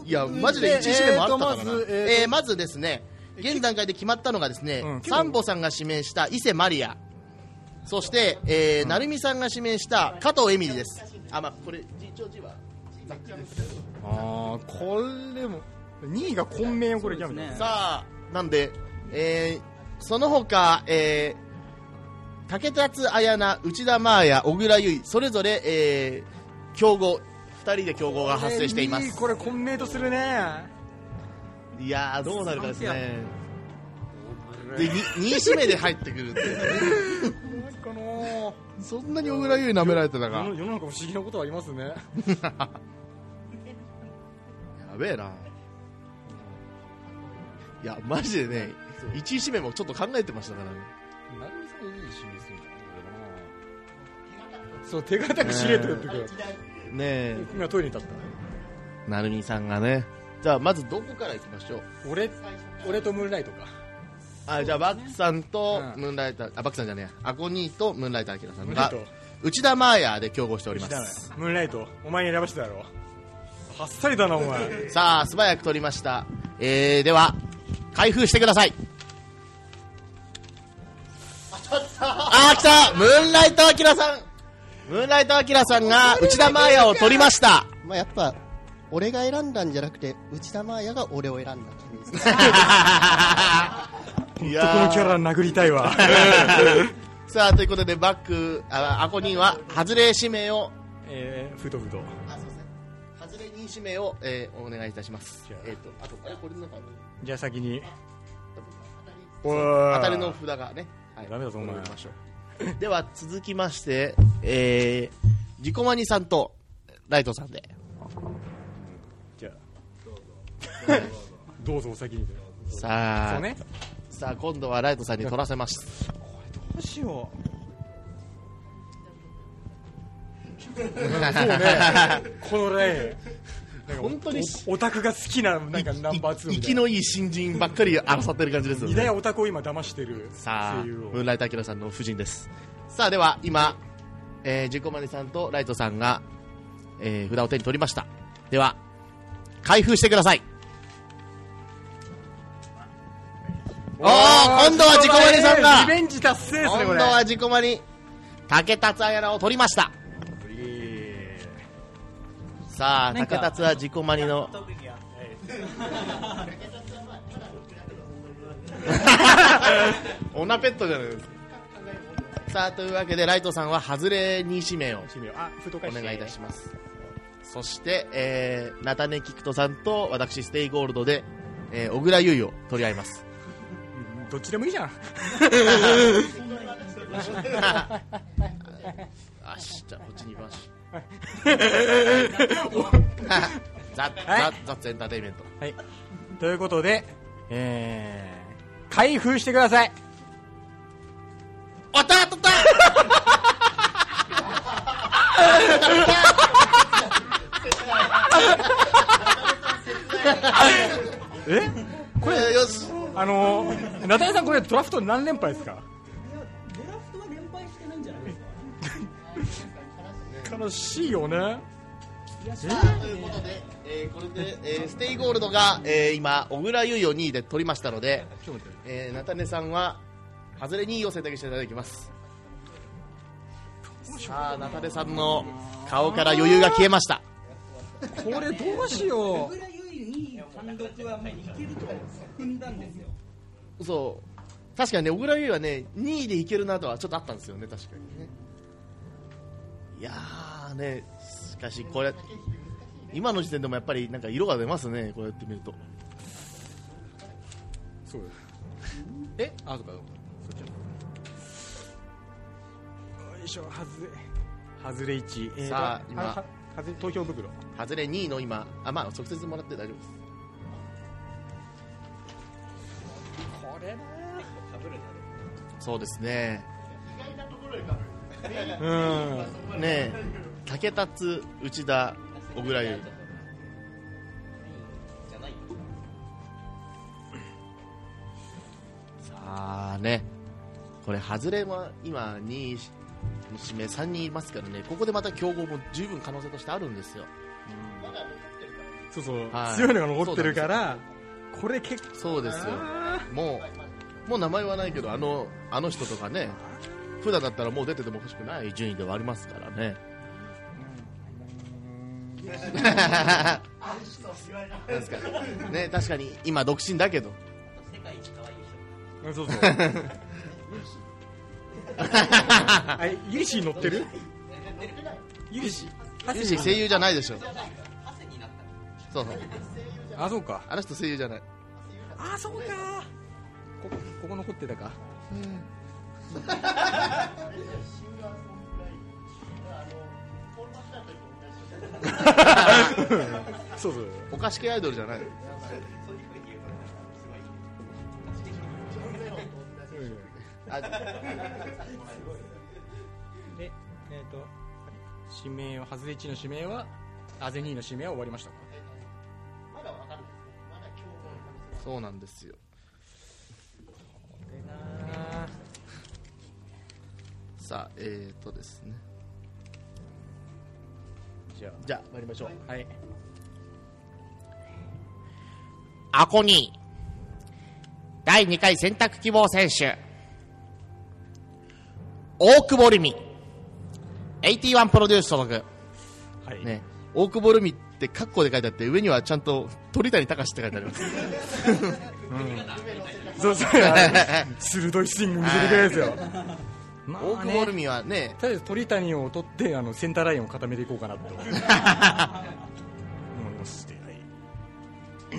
いや、マジでいちい指名もあったからな。えー、まず、えー、まずですね、現段階で決まったのがですね、うん、サンボさんが指名した伊勢マリア。そして、えー、成美さんが指名した加藤エミリです。あ、まあ、これ、一応字は、ざっくりです。 あー、これも、にいが混迷をこれじゃんね。 さあ、なんで、えー、その他、えー、竹達彩菜、内田真彩、小倉優衣、それぞれ、えー、競合、二人で競合が発生しています。 これ混迷とするね。 いやー、どうなるかですね。で、にい指名で入ってくるっていうね。 かなそんなに小倉優衣舐められてたか。 世の中不思議なことありますね。 やべえな。いや、マジでね、いちい指名もちょっと考えてましたからね。 成美さんいい指名するんじゃないかな。そう、手堅くしれとやってくる。 ねえ。 今トイレに立った。 成美さんがね。じゃあ、まずどこから行きましょう。 俺、俺とムーンライトか。 あ、じゃあ、バックさんとムーンライター、うん、あ、バックさんじゃねえや。アコニーとムーンライターアキラさんが、内田マーヤーで競合しております。 ムーンライト、お前に選ばせただろう。はっさりだな、お前。 さあ、素早く取りました。えー、では、開封してください。あー、来たムーンライトアキラさんムーンライトアキラさんが内田マーヤを取りました。 まあ、やっぱ、俺が選んだんじゃなくて、内田マーヤが俺を選んだ感じですね。 いやー、このキャラ殴りたいわ。 さあ、ということで、バック、あ、アコニーは、外れ指名を、 えー、ふとふと。 あ、そうですね。外れに指名を、えー、お願いいたします。えっと、あと、あれ、これなんか、 じゃあ先に。 当たりの札がね。 はい。ダメだぞ、お前。 では、続きまして、えー、ジコマニさんと、ライトさんで。 じゃあ。どうぞ、お先に。 さあ、 そうね。 さあ、今度はライトさんに取らせます。 これどうしよう。そうね。このライン。 本当にオタクが好きななんかナンバーツーみたいな。 息のいい新人ばっかり争ってる感じですよね。 二大オタクを今騙してる。 さあ、ムーンライトアキラさんの夫人です。さあ、では今、えー、ジコマニさんとライトさんが、えー、札を手に取りました。では、開封してください。おー、今度はジコマニさんが、 リベンジ達成ですね、これ。 今度はジコマニ、竹達彩菜を取りました。さあ、竹達はジコマニのオナペットじゃないですか。さあ、というわけでライトさんは外れに指名をお願いいたします。そして、えー、ナタネキクトさんと私ステイゴールドで、えー、小倉優衣を取り合います。 どっちでもいいじゃん。 あし、じゃあこっちに行きましょう。ザ・ザ・ザ・ザ・エンターテインメント。 はい。ということで、えー、開封してください。 おったとったえこれ、よし。 あのー、ナタリさんこれドラフト何連敗ですか？ ドラフトは連敗してないんじゃないですか？ 悲しいよね。 ということで、えー、これで、えー、ステイゴールドが、えー、今小倉優衣をにいで取りましたので、えー、ナタネさんは外れにいを選択していただきます。さあ、ナタネさんの顔から余裕が消えました。 これどうしよう。 小倉優衣に単独はもういけると踏んだんですよ。 そう確かにね、小倉優衣はねにいでいけるなとはちょっとあったんですよね、確かにね。いやーね、しかしこれ今の時点でもやっぱりなんか色が出ますね、こうやって見ると。 そうです。えあ、そうか、そっち。よいしょ、外れ外れいち、えー、 さあ今外れ投票袋外れにいの今、あ、まあ直接もらって大丈夫です。 これなそうですね。 うんねえ、竹達、内田、小倉優衣。さあね、ここれ外れは今にいの指名さんにんいますからね、ここでまた競合も十分可能性としてあるんですよ。 そうそう、 はい、 強いのが残ってるからこれ結構そうですよ。もうもう名前はないけど、あのあの人とかね、普段だったらもう出ててもおかしくない順位ではありますからね。なんですかね、確かに今独身だけど。 世界一可愛いそうそうあれユリシー乗ってる？ユリシーユリシー声優じゃないでしょ。そうそう。 あ、そうか。 あの人声優じゃない。 あ、そうか。ここ、ここ残ってたか。そうそう。 お菓子系アイドルじゃない。 で、えっ、ー、と指名は外れいちの指名はアゼニーの指名は終わりましたか？ まだわかるんですよ。まだ今日そうなんですよ。 これなさあ、えーとですね。 じゃあ、 じゃあ参りましょう。 はい。 アコニーだいにかい選択希望選手大久保ルミはちじゅういちプロデュース所属、 はいね、大久保ルミってカッコで書いてあって、上にはちゃんと鳥谷隆って書いてあります、 うん、そうそう鋭いスイング見せてくれるんですよまあね、 大久保ルミはね、 とりあえず鳥谷を取ってあのセンターラインを固めていこうかなと思いまして、はい、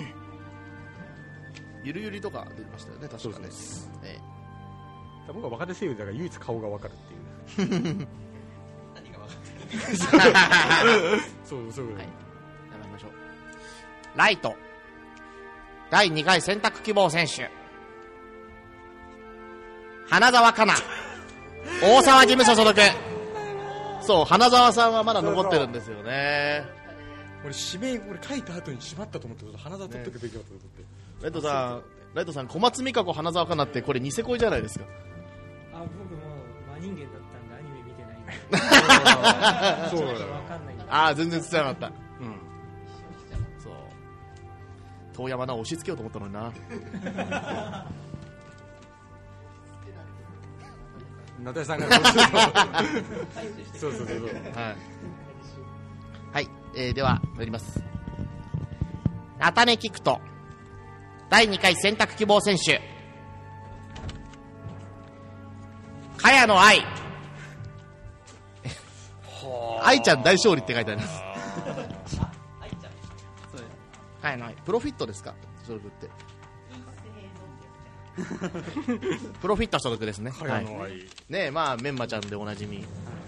ゆるゆりとか出ましたよね、確かね。 そうです、 ええ、 僕は若手声優だから唯一顔が分かるっていう何が分かるそうそう、はい、 やめましょう。 ライトだいにかい選択希望選手花澤香菜大沢事務所所属。 そう、花澤さんはまだ残ってるんですよね。 俺指名俺書いた後にしまったと思って花澤取っておくべきだと思って、ね、 ライトさん、ライトさん、小松美香子花澤香菜ってこれニセ恋じゃないですか。 あ、僕も真人間だったんでアニメ見てないんでそうだよ。 ああ、全然伝わなかった。 うん。 そう。遠山な押し付けようと思ったのにな。 名谷さんがそうそうそうそう。 はい。はい、えー、では参ります。 菜種菊人だいにかい選択希望選手茅野愛愛ちゃん大勝利って書いてあります。 茅野愛プロフィットですか、所属って。プロフィット所属ですね。 茅野愛、はい、 ねえ、まあメンマちゃんでおなじみ。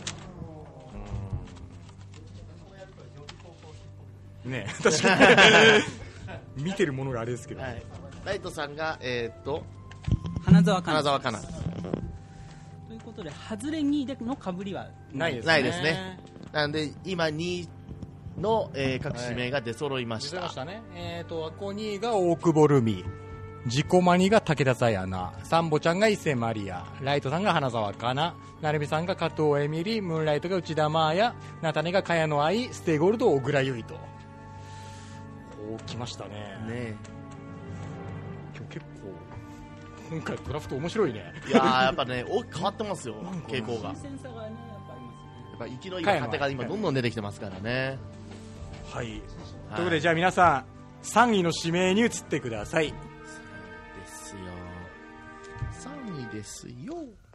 ねえ、確かに見てるものがあれですけど、はい、 ライトさんがえー、っと花澤香菜花澤香菜ということで外れにでの被りはないですね。 ないですね。なんで今にいの、えー、各指名が出揃いました。 はい、出揃いましたね。えー、っとここにいが大久保ルミ、自己マニが武田紗也奈、サンボちゃんが伊勢マリア、ライトさんが花澤香菜、なるみさんが加藤エミリ、ムーンライトが内田真彩、菜種が茅野愛、ステイゴールド小倉優衣と。こう来ましたね。 ね今日結構今回ドラフト面白いね。 いやーやっぱね大きく変わってますよ、傾向が。 新鮮さがねやっぱありますよね。 やっぱ生きのいい若手が今どんどん出てきてますからね。 はい。 はい、 ということでじゃあ皆さんさんいの指名に移ってください。 ですよ。さんいですよ。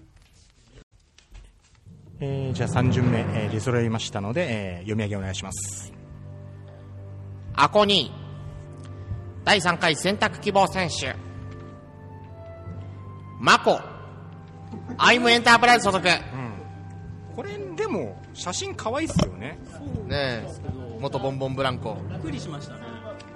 えー、じゃあさん巡目、えー、出揃いましたので、えー、読み上げお願いします。 アコニーだいさんかい選択希望選手マコアイムエンタープライズ所属、うん、 これでも写真可愛いっすよね。 ねえ、元ボンボンブランコ。 びっくりしましたね。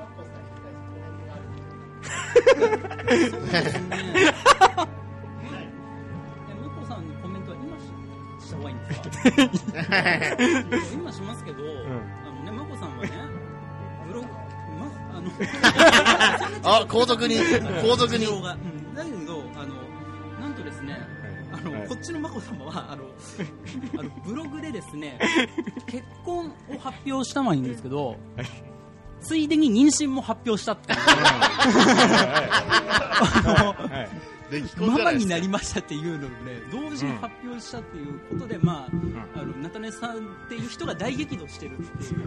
マコさんのコメントは今した方がいいんですか？今しますけど、うん、あのねマコさんはねブログまあのあ皇族に皇族に、 うん、だけどあのなんとですね、あのの、 はいこっちの眞子さまはあのあのブログでですね結婚を発表したのはいいんですけど、ついでに妊娠も発表したっていうママになりましたっていうのをね同時に発表したっていうことで、まあ、あの菜種さんっていう人が大激怒してるっていう、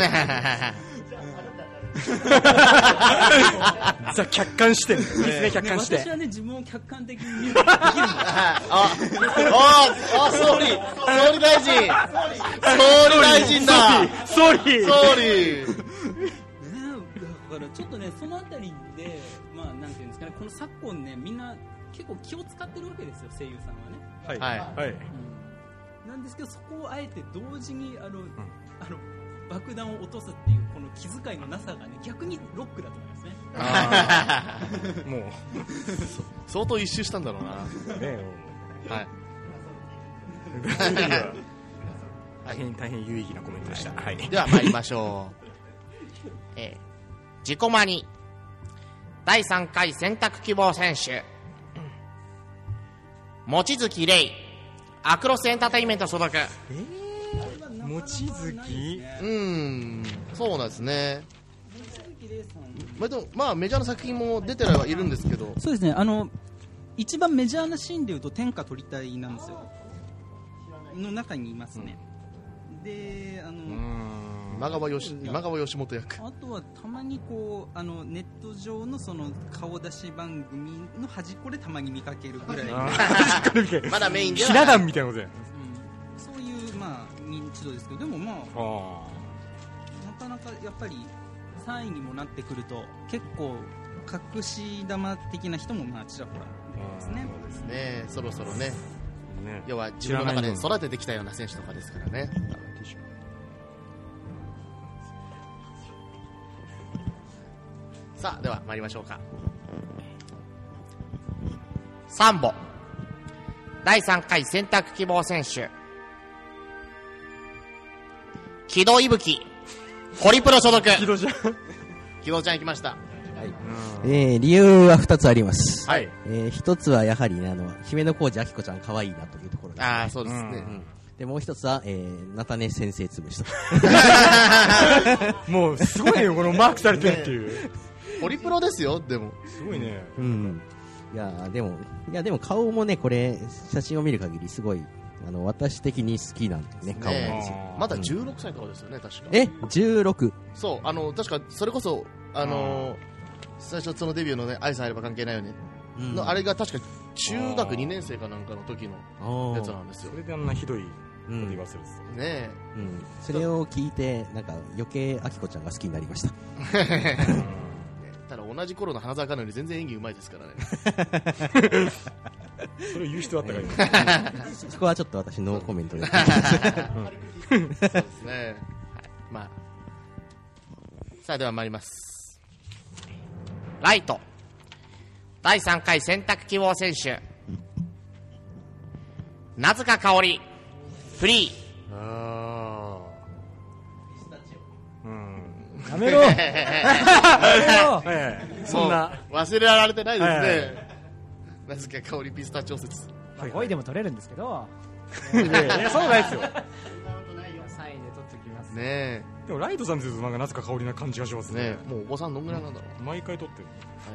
さあ客観視点ですね、客観視点。 私はね自分を客観的に見ることができるんですあああ総理総理大臣総理大臣だ総理総理ね、だからちょっとねそのあたりでまあなんていうんですかね、この昨今ねみんな結構気を使ってるわけですよ、声優さんはね。 はいはい、 うん、なんですけどそこをあえて同時にあの、うん、あの爆弾を落とすっていうこの気遣いのなさがね逆にロックだと思いますね。 あもう相当一周したんだろうな。ねはい。 大変大変有意義なコメントでした。はい。 では参りましょう。えー、自己マニだいさんかい選択希望選手、望月玲、アクロスエンターテインメント所属。えー、望月うーん、そうなんですね。まあ、でもまあメジャーな作品も出てはいるんですけど、 そうですね、あの一番メジャーなシーンでいうと天下取りたいなんですよの中にいますね。で、あの今川義今川義元役。 あとはたまにこうあのネット上のその顔出し番組の端っこでたまに見かけるぐらいまだメインではひな壇みたいなことで、 うん、そういうまあ認知度ですけど、でもまあ、あなかなかやっぱりさんいにもなってくると結構隠し玉的な人もまあちらほらですね。 そうですね、そろそろね、ね、要は自分の中で育ててきたような選手とかですからね。さあでは参りましょうか。 サンボだいさんかい選択希望選手、木戸伊吹、ホリプロ所属。 木戸ちゃん木戸ちゃん行きました。はい。 えー、理由はふたつあります。 はい。 えー、ひとつはやはりね、あの、姫野浩二明子ちゃん可愛いなというところです、ね。 ああ、そうですね。うんうん、 で、もう一つは、えー、菜種先生潰しと。 もう、すごいよ、このマークされてるっていう。 ホリプロですよ、でも。 すごいね。 うん。いや、でも、いや、でも顔もね、これ、写真を見る限りすごい、あの、私的に好きなんでね、顔なんですよ。 まだじゅうろくさいとかですよね、確か。 え ?じゅうろく? そう、あの、確か、それこそ、あのー、最初そのデビューのね、愛さんあれば関係ないよね。うん、のあれが確か中学にねん生かなんかの時のやつなんですよ。 それであんなひどいこと言わせるんですよ、 うん、ねえ、 うん、それを聞いてなんか余計あきこちゃんが好きになりましたただ同じ頃の花澤香菜より全然演技うまいですからねそれを言う人だったからいい、 ね、そこはちょっと私ノーコメントでそうですね、はい、まあさあでは参ります。 ライトだいさんかい選択希望選手、名塚香織、フリー。 あー、うん、やめろやめろ、 ええ、そんな忘れられてないですね、はいはい、名塚香織ピスタチオ説、 ごいでも取れるんですけどいやいやそうないですよさんいで取ってきますねえ。 でもライトさんって言うとなんか名塚香織な感じがしますね。 ねもうお子さんどんぐらいなんだろう、 うん、毎回取ってる、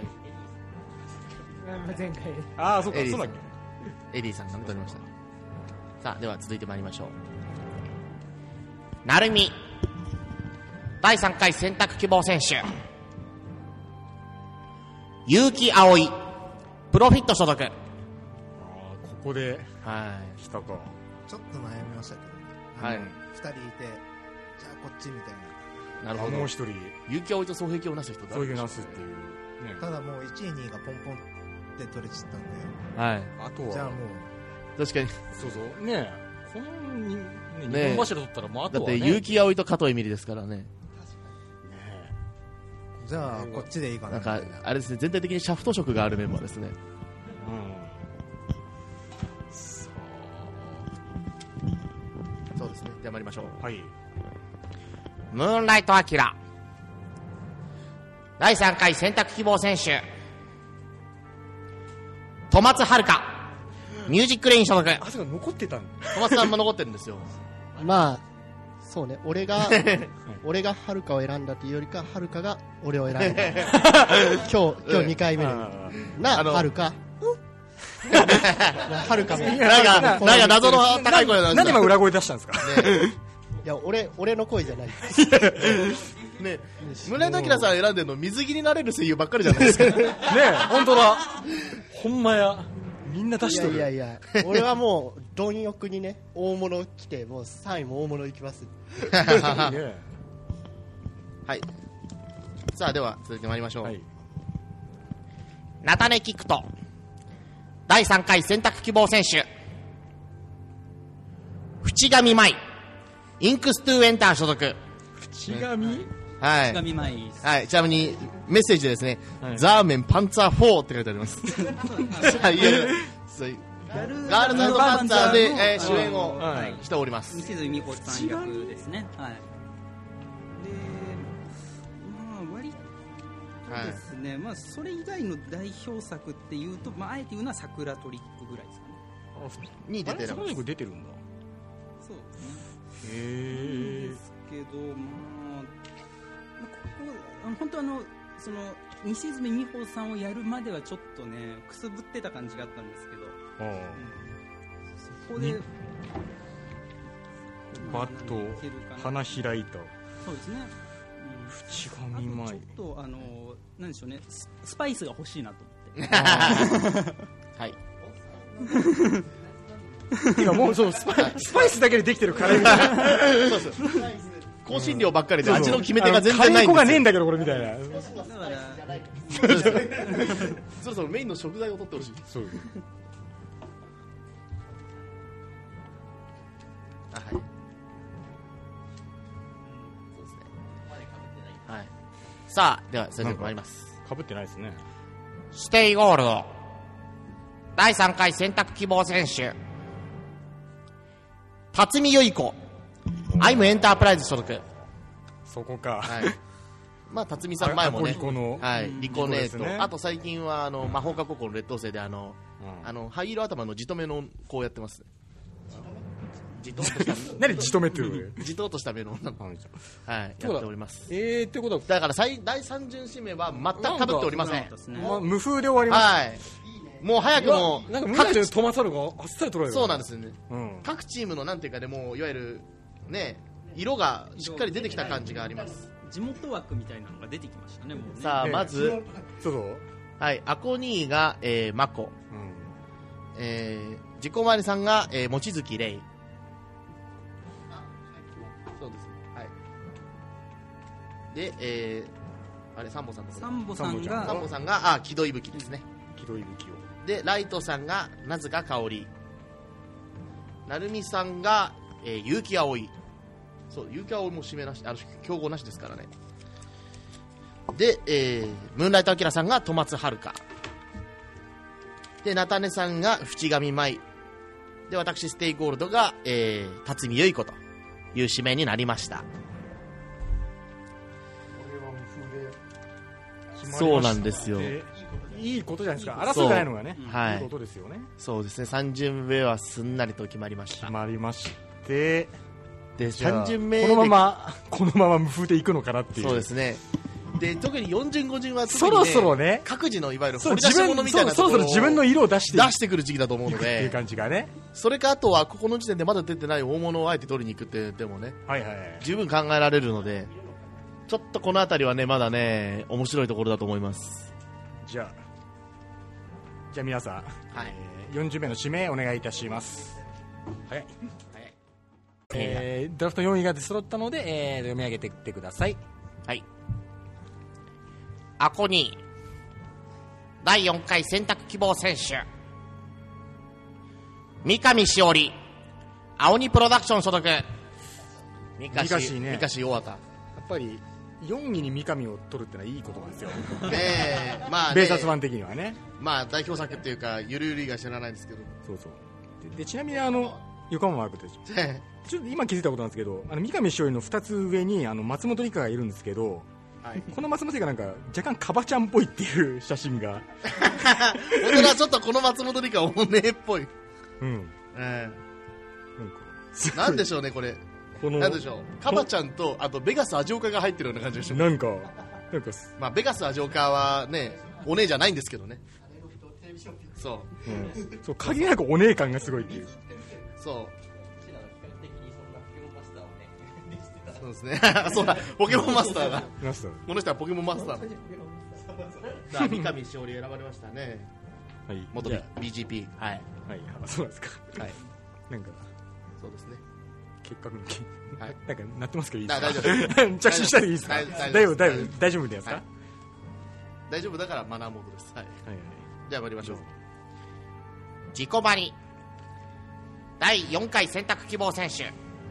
はい、前回ああそうかそうだっけエリーさんが取りました。さあでは続いてまいりましょう。 成海だいさんかい選択希望選手、結城葵、プロフィット所属。ああここではい来たか。 ちょっと悩みましたけど、 はい、 ふたりいてじゃあこっちみたいな。 なるほど。 もう一人結城葵と双璧をなす人だ。 双璧をなすっていう、 ね、ただもういちいにいがポンポンって取れちゃったんで、 はい、 あとはじゃあもう確かにそうそうねこのに、ね、日本柱取ったらもうあとは、ね、 だって結城葵と加藤恵美里ですからね。 じゃあこっちでいいかな。 なんかあれですね、全体的にシャフト色があるメンバーですね。 うん。さあそうですね。じゃあ参りましょう。 はい。 ムーンライトアキラだいさんかい選択希望選手、戸松遥、 ミュージックレイン所属。 あ、そうか、残ってたんだ。 小松さんも残ってるんですよ。 まあそうね、俺が俺がはるかを選んだというよりか、はるかが俺を選んだ。今日今日にかいめな、はるか。はるかも。 なんかなんか謎の高い声なんで。なんで今裏声出したんですか。 いや、俺俺の声じゃない。 ね、村井明さん選んでるの水着になれる声優ばっかりじゃないですか。ねえ、本当だ。ほんまや。みんな出してる。 いやいやいや、俺はもう貪欲にね、大物来て、もうさんいも大物行きます。 はい。さあ、では続いてまいりましょう。はい、 菜種キクトだいさんかい選択希望選手、淵上舞、インクストゥーエンター所属。 淵上、 はい、 淵上舞、 はい、ちなみにメッセージでですね、はい、ザーメンパンツァーフォーって書いてあります。いやいや、そういうガールズ&パンツァーで、えー、主演を、はい、しております。 西住美穂さん役ですね。はい。で、まあ割とですね、はい、まあそれ以外の代表作っていうと、まああえて言うのは桜トリックぐらいですかね。 に出てる。 桜トリック出てるんだ。 そうですね。 へえ。 ですけど、まあここあの本当あのその西住美穂さんをやるまではちょっとねくすぶってた感じがあったんですけど。うん、そこでバッと花開いた。 そうですね。 淵上舞。 ちょっとあのなんでしょうね、ス, スパイスが欲しいなと思って。 はい。 今もうそうスパイスパイスだけでできてるカレーみたいな。そうそう。 香辛料ばっかりで味の決め手が全然ないんですよ。カレー粉がねえんだけどこれみたいな。 そろそろメインの食材を取ってほしい。 そう。 あ、はい。そうですね。はい。さあ、ではそれで参ります。 被ってないですね。 ステイゴールドだいさんかい選択希望選手、辰巳由衣子、アイムエンタープライズ所属。 そこか。 はい。まあ辰巳さん前もね、 リコの、 はい、リコネート、ね、あと最近はあの魔法科高校の劣等生であの、うん、あの灰色頭のじとめの子をやってます。じとっとした何じとめっていうの？じとっとした目の女の子、はい、やっております。 えーってことはだから最第三巡指名は全く被っておりません。 まあ、無風で終わります。 はい。もう早くもなんか各チーム飛ばさるがあっさり取られる。 そうなんですよね。うん、各チームのなんていうかでもいわゆるね色がしっかり出てきた感じがあります。 地元枠みたいなのが出てきましたね。もうね。 さあまず、 そうそうはいアコニーが、えー、マコ、うん、えー、自己回りさんが、えー、望月レイ。そうですね。はい。で、えー、あれサンボさんのサンボさんがサンボさんがあ木戸伊吹ですね。 木戸伊吹を。 でライトさんが名塚香織、成美さんが、えー、結城葵。そう結城葵も指名なし、あの競合なしですからね。で、えー、ムーンライトアキラさんが戸松遥で、菜種さんが淵上舞で、私ステイゴールドが、えー、辰巳由衣子という指名になりました。そうなんですよ。 いいことじゃないですか。争いがないのがね、 はい、 いいことですよね。 そうですね。さん巡目はすんなりと決まりました。 決まりまして、 でさん巡目でこのままこのまま無風でいくのかなっていう。 そうですね。で特によん巡ご巡は特に、ね、 そろそろね各自のいわゆる掘り出し物みたいなところをそろそろ自分の色を出して出してくる時期だと思うのでっていう感じがね。 それかあとはここの時点でまだ出てない大物をあえて取りに行くってでもね、 はいはいはい、 十分考えられるので、ちょっとこの辺りはねまだね面白いところだと思います。 じゃあじゃあ皆さん、 はいえー、よん巡目の指名お願いいたします。早い、早い。えー、ドラフトよんいが出揃ったので、えー、読み上げていってください。 はい。アコニーだいよんかい選択希望選手、三上しおり、青鬼プロダクション所属。 三上ね、三上大畑。 やっぱりよんいに三上を取るってのはいいことなんですよ。 えー、まあ、ね、 ベーサスファン的にはね。 まあ代表作っていうかゆるゆる以外知らないんですけど。 そうそう。で, でちなみにあの横浜マークでちょっと今気づいたことなんですけど、あの三上しおりのふたつ上にあの松本里香がいるんですけど、はい、この松本里香なんか若干カバちゃんっぽいっていう写真が。 本当だ、ちょっとこの松本里香おねえっぽい。 うん。 えー、 なんかなんでしょうねこれ。このなんでしょう。カバちゃんとあとベガス味岡が入ってるような感じがします。 なんかなんかまあベガス味岡はねお姉じゃないんですけどね。そう。 うん、そう限りなくお姉感がすごいっていう。 そう。そうですね。そうだ、ポケモンマスターが。 マスター。 この人はポケモンマスター。さあ、三上しおり選ばれましたね。 はい。 元 ビージーピー。はい。 はい。そうですか。はい。なんか。 そうですね。 結果分岐。はい。なんか、なってますけどいいですか。 大丈夫。 着手したらいいですか。大丈夫、大丈夫、大丈夫ですか。 大丈夫だからマナーモードです。はい。はい。じゃあ参りましょう。 自己バニ。だいよんかい選択希望選手。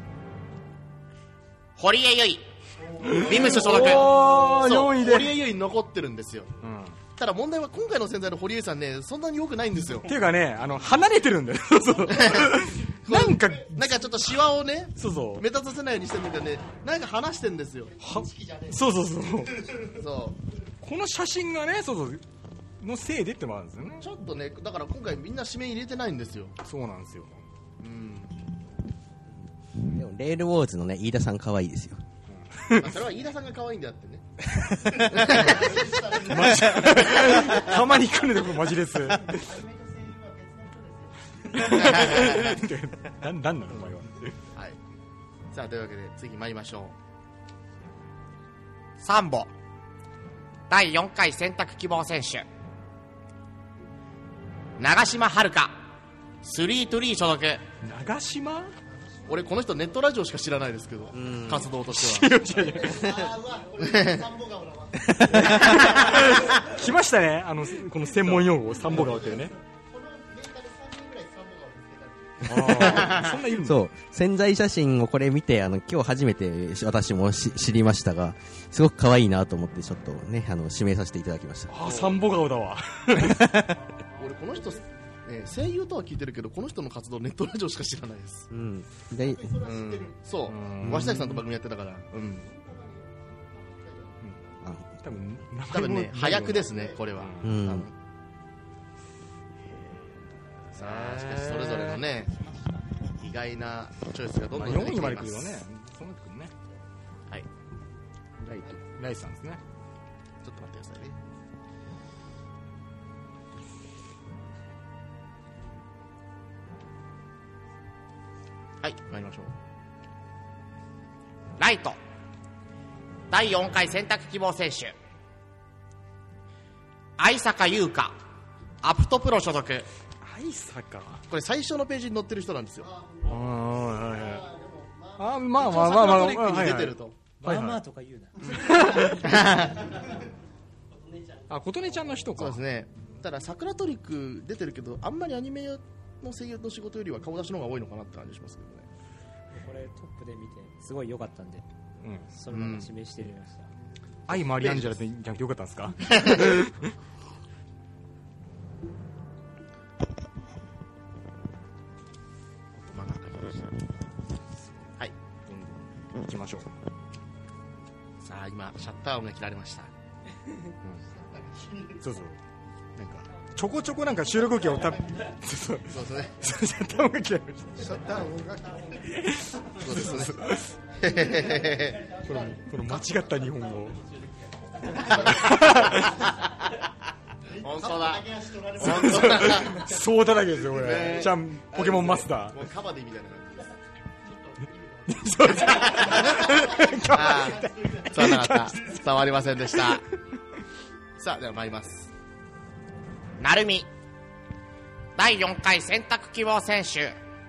堀江由衣ビムス所属。 よんいで堀江由衣残ってるんですよ、うん、ただ問題は今回の選在の堀江さんねそんなに良くないんですよ。 っていうかねあの離れてるんだよなんかなんかちょっとシワをねそうそう目立たせないようにしてるんだけどねなんか離してるんですよ。 そうそうそうそうこの写真がねそうそうのせいでってもあるんですよね。 ちょっとねだから今回みんな指名入れてないんですよ。 そうなんですよ。 うんでもレールウォーズのね飯田さん可愛いですよ。 うん、それは飯田さんが可愛いんであってね。 たまに来るねこのマジレス。なんなんなのお前は。 はい。さあというわけで次参りましょう。サンボだいよんかい選択希望選手長島遥香スリートゥリー所属。 長島俺この人ネットラジオしか知らないですけど活動としては来ましたねあのこの専門用語サンボ顔っていうね。そんないるんだ。 そう潜在写真をこれ見てあの今日初めて私もし知りましたがすごく可愛いなと思ってちょっとねあの指名させていただきました。 あサンボ顔だわ俺この人ね、声優とは聞いてるけどこの人の活動ネットラジオしか知らないです。 うん。 で、うん、そう。鷲崎さんと番組やってたから。うん。うん、 あ、多分多分ね早くですねこれは。 うん。 さあしかしそれぞれのね意外なチョイスがどんどん出てきています。 よんいまで来るとね、そうなってくるね。 はい。ライト。 ライトさんですね。 ちょっと待ってくださいね。はい、参りましょう。 ライトだいよんかい選択希望選手相坂優香アプトプロ所属。 相坂これ最初のページに載ってる人なんですよ。 ああはいはいあまあまあまあまあサクラトリックに出てると。 まあまあとか言うなあ琴音ちゃんの人か。 そうですね。ただサクラトリック出てるけどあんまりアニメの声優の仕事よりは顔出しの方が多いのかなって感じしますけどね。 これトップで見てすごい良かったんで、うん、そのまま指名してみました。 愛マリアンジェラってじゃなくてよかったんですか。 はい、 行きましょう。 さあ今シャッター音が切られました。 うん、そうそうなんかちょこちょこなんか収録機をたそうですね。 シャッター音が切られました。 シャッター音がそうですね。このこの間違った日本語。 本当だ。 本当だ。そうだらけですよこれ。ちゃんポケモンマスター。 もうカバディみたいな感じです。 そうです。 ああ、伝わらなかった。伝わりませんでした。さあでは参ります。 なるみだいよんかい選択希望選手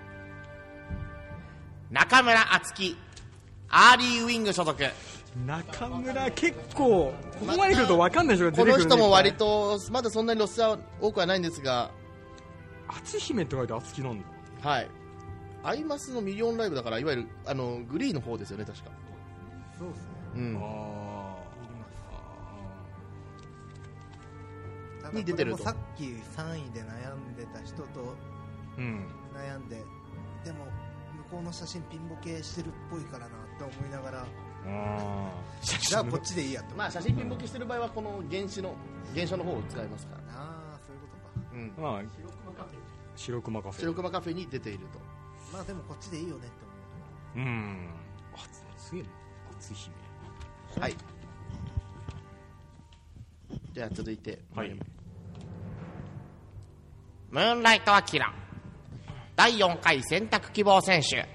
中村敦樹アーリーウィング所属。 中村結構ここまで来ると分かんない人が出てくる、ね、 この人も割とまだそんなにロスは多くはないんですが篤姫って書いて敦樹なんだ。 はいアイマスのミリオンライブだからいわゆるあのグリーの方ですよね確か。 そうですね。 うんあに出てるとさっきさんいで悩んでた人と悩んで、うん、でも向こうの写真ピンボケしてるっぽいからなって思いながらあじゃあこっちでいいやと。 まあ写真ピンボケしてる場合はこの原子の原書の方を使いますから。 ああそういうことか。 うんまあ白熊カフェ白熊カフェに出ていると。 まあでもこっちでいいよねって思う。うん。あ、すげえな。暑い姫。 はい。じゃあ続いて、 はい。ムーンライトアキラだいよんかい選択希望選手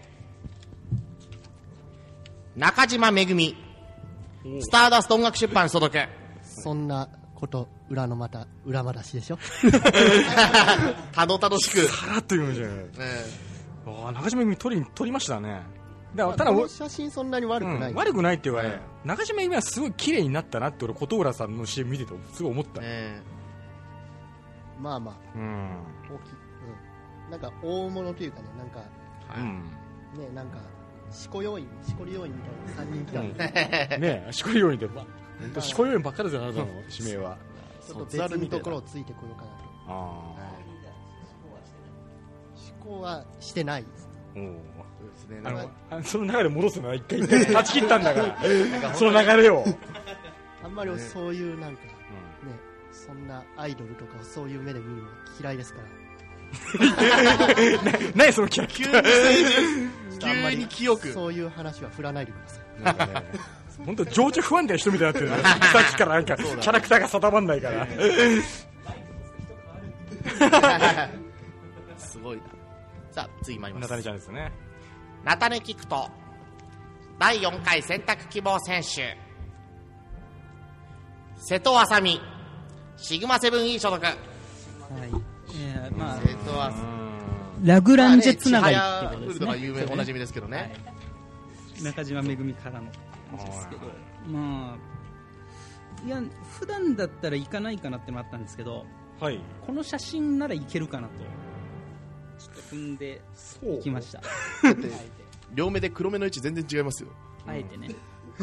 中島めぐみスターダスト音楽出版所属。 そんなこと裏のまた裏話でしょたどたどしくさらっと言うんじゃない、ね、あ中島めぐみ取り取りましたね。だからただこの写真そんなに悪くない、 うん、悪くないっていうかね、はい、中島めぐみはすごい綺麗になったなって俺琴浦さんの シーエム 見ててすごい思った、 えー、まあまあ、うん、大きい、うん、なんか大物というかねなんか、はい、ねなんかしこ要員しこり要員みたいなさんにん来た、うん、 ねしこり要員でまあしこり要員ばっかりじゃないの指名はちょっと別のところをついてこようかなと。ああ、はい、しこはしてないです。おお。 あのあのその流れ戻すのは一回一回断ち切ったんだからその流れをあんまりそういうなんか、ね、そんなアイドルとかをそういう目で見るの嫌いですから何そのキャラ急に急に記憶そういう話は振らないでください。 本当情緒不安定な人みたいになってるねさっきからなんかキャラクターが定まんないからすごいな。さあ次参ります。 ナタネちゃんですね。 ナタネキクトだいよんかい選択希望選手瀬戸あさみシグマセブン E 所属。はい、 えー、まあ瀬戸あさみラグランジェつながりってことですね。 まあね、有名おなじみですけどね、はい、 中島めぐみからのですけど、まあいや普段だったら行かないかなってのあったんですけど、はい、この写真ならいけるかなとちょっと踏んで行きました。 だって両目で黒目の位置全然違いますよ。 あえてね。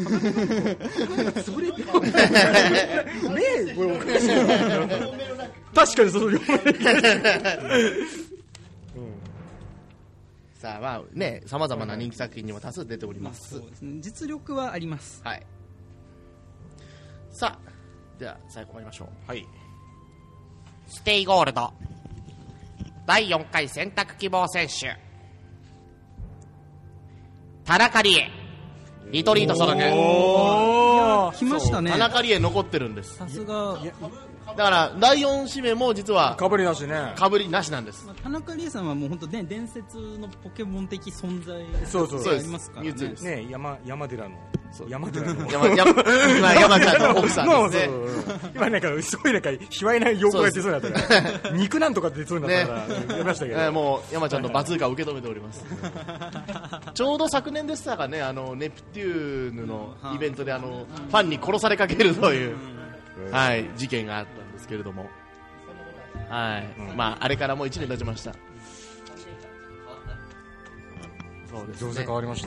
潰れて目これおかしい確かにその両目さあまあね、さまざまな人気作品にも多数出ております。 そうですね、実力はあります。 はい。さあでは最後参りましょう。はい。 ステイゴールドだいよんかい選択希望選手田中理恵リトリート所属。 おー来ましたね。 田中理恵残ってるんです。 さすが。 だからだいよん指名も実はかぶりなしね。 かぶりなしなんです。 まあ、田中理恵さんはもう本当ね伝説のポケモン的存在そうそうありますからね。 ね山山寺の山寺の山山山ちゃんの奥さんですね。 今なんかすごいなんか卑猥な用語が出そうになったから肉なんとか出そうになったからやりましたけど、 ね、もう山ちゃんのバズーカを受け止めております。ちょうど昨年でしたがね、あのネプテューヌのイベントであのファンに殺されかけるという、はい、事件があったんですけれども、はい、うん、まああれからもういちねん経ちました。 そうですね、情勢変わりました。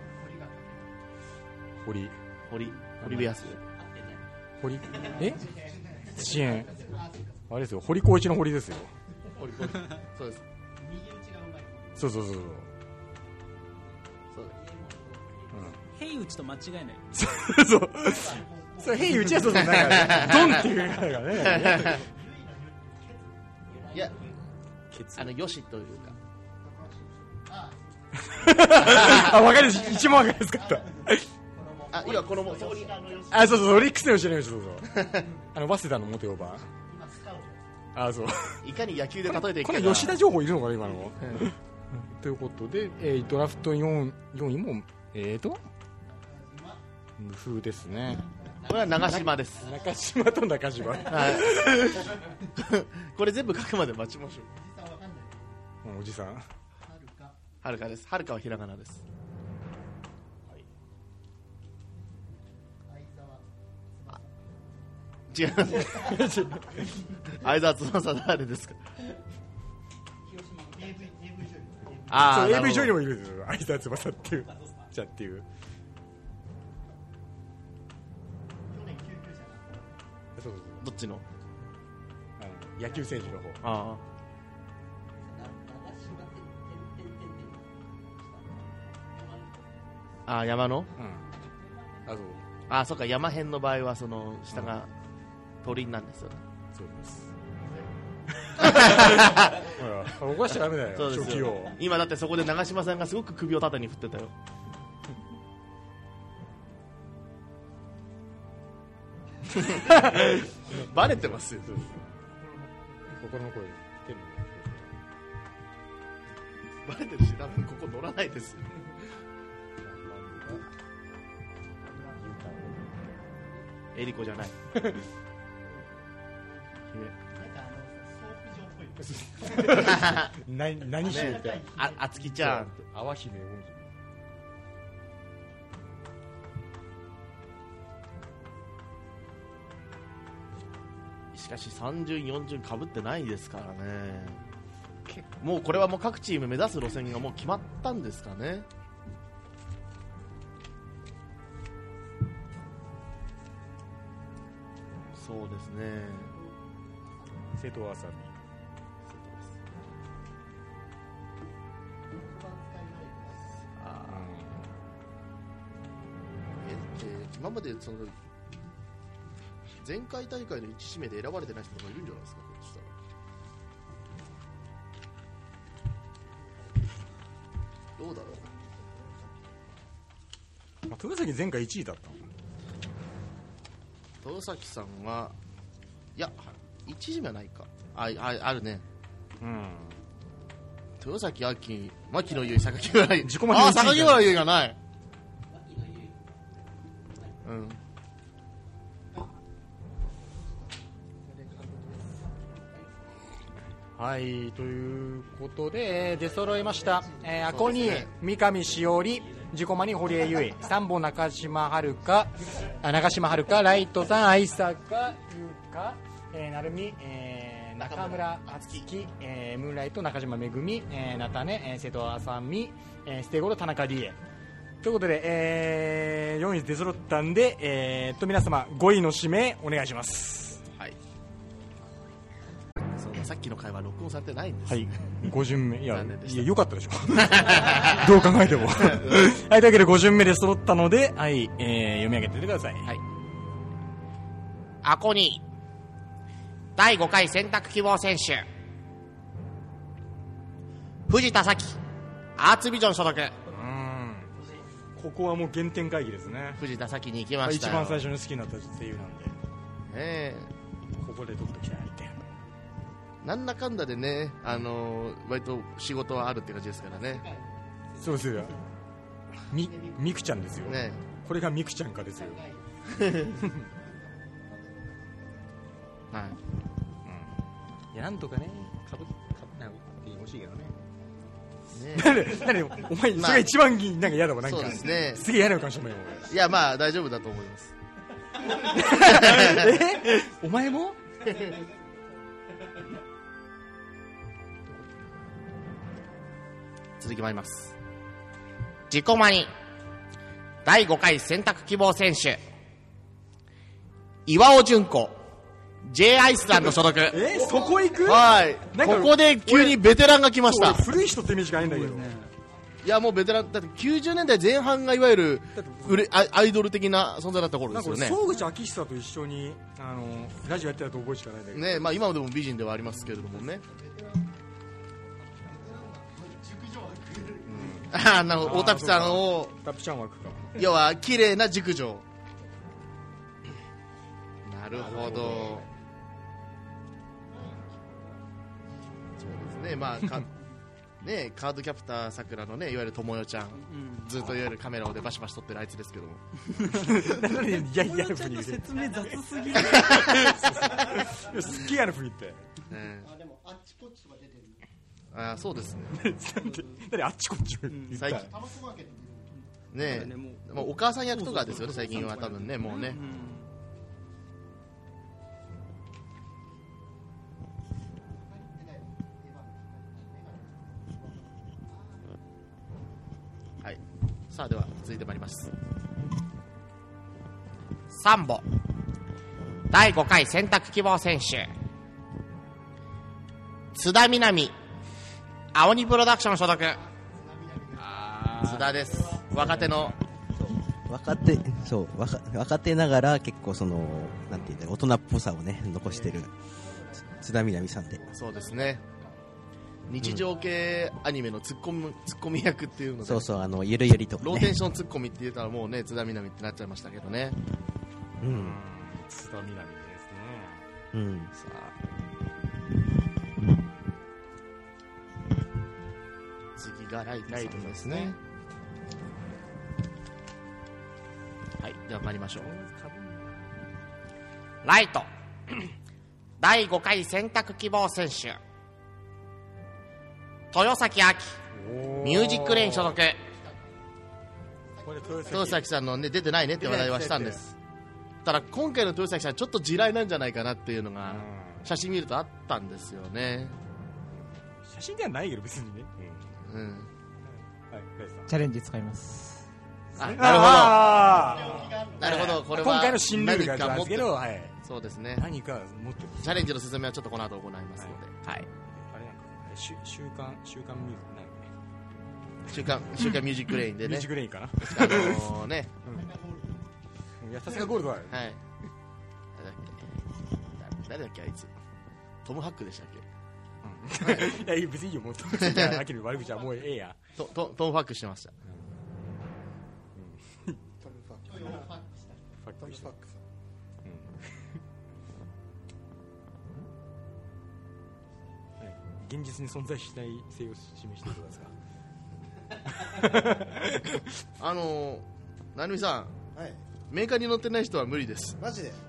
堀堀堀部康堀え支援あれですよ、堀光一の堀ですよ。 堀堀そうです。 そうそうそうそうそうです。平内と間違いない。 そうそうそう、平内はそうそうなんかドンっていうからね。 いやあのよしというかあ、わかる、一番わかりやすかった。 あ、今このもあ、そうそう、オリックスの後ろにそうそうあの早稲田の元よんばん。あ、そういかに野球で例えていくか。 この吉田情報いるのかな今のということで、えー、ドラフト 4, 4位もえーと無風ですね。 これは長島です。 中島と中島、はい、 これ全部書くまで待ちましょう。おじさんはるかです。はるかはひらがなです。違う相沢翼誰ですか。 ああ エーブイ 女優もいるんですよ、相沢翼っていうじゃっていう。そうそうそう、 どっちの野球選手の方。 あああ、山の、うん、 あ、そう、 あ、そっか、山辺の場合はその下が鳥なんですよね。 そうです。 動かしちゃダメだよ、 そうですよ初期を。 今だってそこで長嶋さんがすごく首を縦に振ってたよ。バレてますよ。 心の声出るバレてるし、多分ここ乗らないですよ。エリコじゃない。 何何しようって、 ね、ああつきちゃん淡姫しかしさん順よん順かぶってないですからね。もうこれはもう各チーム目指す路線がもう決まったんですかね。そうですね。 瀬戸あさみ。 あええ今までその前回大会のいち指名で選ばれてない人がいるんじゃないですか。そしたらどうだろう。まあ、豊崎前回いちいだったの。 豊崎さんはいやいち指名はないか。あああるね。うん。豊崎秋、牧野優、榊原優。 自己満でいちいあ、榊原優がない。うん。 はい、ということで、出揃いました。えー、アコに、三上しおり、自己満に堀江優衣、三本中島遥香、あ中島遥香、ライトさん、愛坂優香、えー、成美、えー、中村敦樹、えー、ムーンライト、中島めぐみ、えー、菜種、えー、瀬戸あさみ、えー、ステゴロ、田中理恵。ということで、えー、よんい出揃ったんで、えー、と皆様、ごいの指名、お願いします。 さっきの会話録音されてないんです。 はい、ご巡目。いや、いや、よかったでしょ。どう考えても。はい、というわけでご巡目で揃ったので、はい、えー、読み上げていてください。はい。 アコニだいごかい選択希望選手、藤田咲アーツビジョン所属。うん、 ここはもう原点回帰ですね。 藤田咲に行きましたよ。 一番最初に好きになった声優なんで、 えー、ここで取ってきたいって。 なんだかんだでね、あのー、割と仕事はあるって感じですからね。 そうですよ。み、みくちゃんですよ。 ね、 これがみくちゃんかですよ。 はい。 うん。いや、なんとかね、かぶ、かぶ、なんか欲しいけどね。ねなんで、なんで、お前、それが一番なんか嫌だわ、なんか。 そうですね。 すげえ嫌なのかもしれないよ。 いや、まあ、大丈夫だと思います。 えお前も続きまいります。自己満だいごかい選択希望選手、岩尾純子 J アイスランド所属。 えー、そこ行く？ はい。ここで急にベテランが来ました。 古い人ってイメージがないんだけど。 いや、もうベテランだってきゅうじゅうねんだいぜん半がいわゆる売れアイドル的な存在だった頃ですよね。 総口昭久と一緒にあのラジオやってたと覚えしかないんだけど。 ね、まあ今でも美人ではありますけれどもね。あの大田さんをタピちゃん枠か。 要は綺麗な熟女。なるほど。そうですね。まあかね、カードキャプターさくらのね、いわゆるともよちゃん、うん、ずっといわゆるカメラをでバシバシ撮ってるあいつですけども。 なのにいやいやのふりで説明雑すぎる。 すっげえやるふりって。ね、 あでもあっちこっちとか出てる。 あそうですね。 何あっちこっち言った。 最近ねえ、もうお母さん役とかですよね最近は多分ねもうね。はい。さあでは続いてまいります。 サンボだいごかい選択希望選手、津田みなみ青鬼プロダクション所属。 津田です。若手の若手そう若若手ながら結構そのなんていうんだろう大人っぽさをね残してる津田みなみさんで。 そうですね。 日常系アニメのツッコミ、ツッコミ役っていうので、 そうそう、あのゆるゆりとか、ね、 ローテンションツッコミって言ったらもうね津田みなみってなっちゃいましたけどね。 うん、 津田みなみですね。 うん、さあ次がライトさんですね。はい、では参りましょう。 ライトだいごかい選択希望選手豊崎亜紀ミュージックレイン所属。 豊崎さんの、ね、出てないねって話題はしたんです。ただ今回の豊崎さんちょっと地雷なんじゃないかなっていうのが写真見るとあったんですよね。 写真ではないけど別にね、 うんうん、はい、 チャレンジ使います。 あ、なるほどなるほど、これは今回の新ルールがあるんですけど、はい、 そうですね、 何か持ってるチャレンジの説明はちょっとこの後行いますので、はい、はい、 あれなんか週週刊週刊ミュージックなん週刊週刊ミュージックレインでね、 ミュージックレインかな、 あのー、ね、 うん、いやさすがゴールドある、 はい、誰だっけあいつ、トムハックでしたっけ。 うん、いや別にいいよ、もうトムハックだけの悪口はもうええや。 トトトムハックしてました。 トムファックトムファックトムファックさん、 現実に存在しない性を示していることですか。 あのー、なるみさん、はい、メーカーに乗ってない人は無理です。 マジで。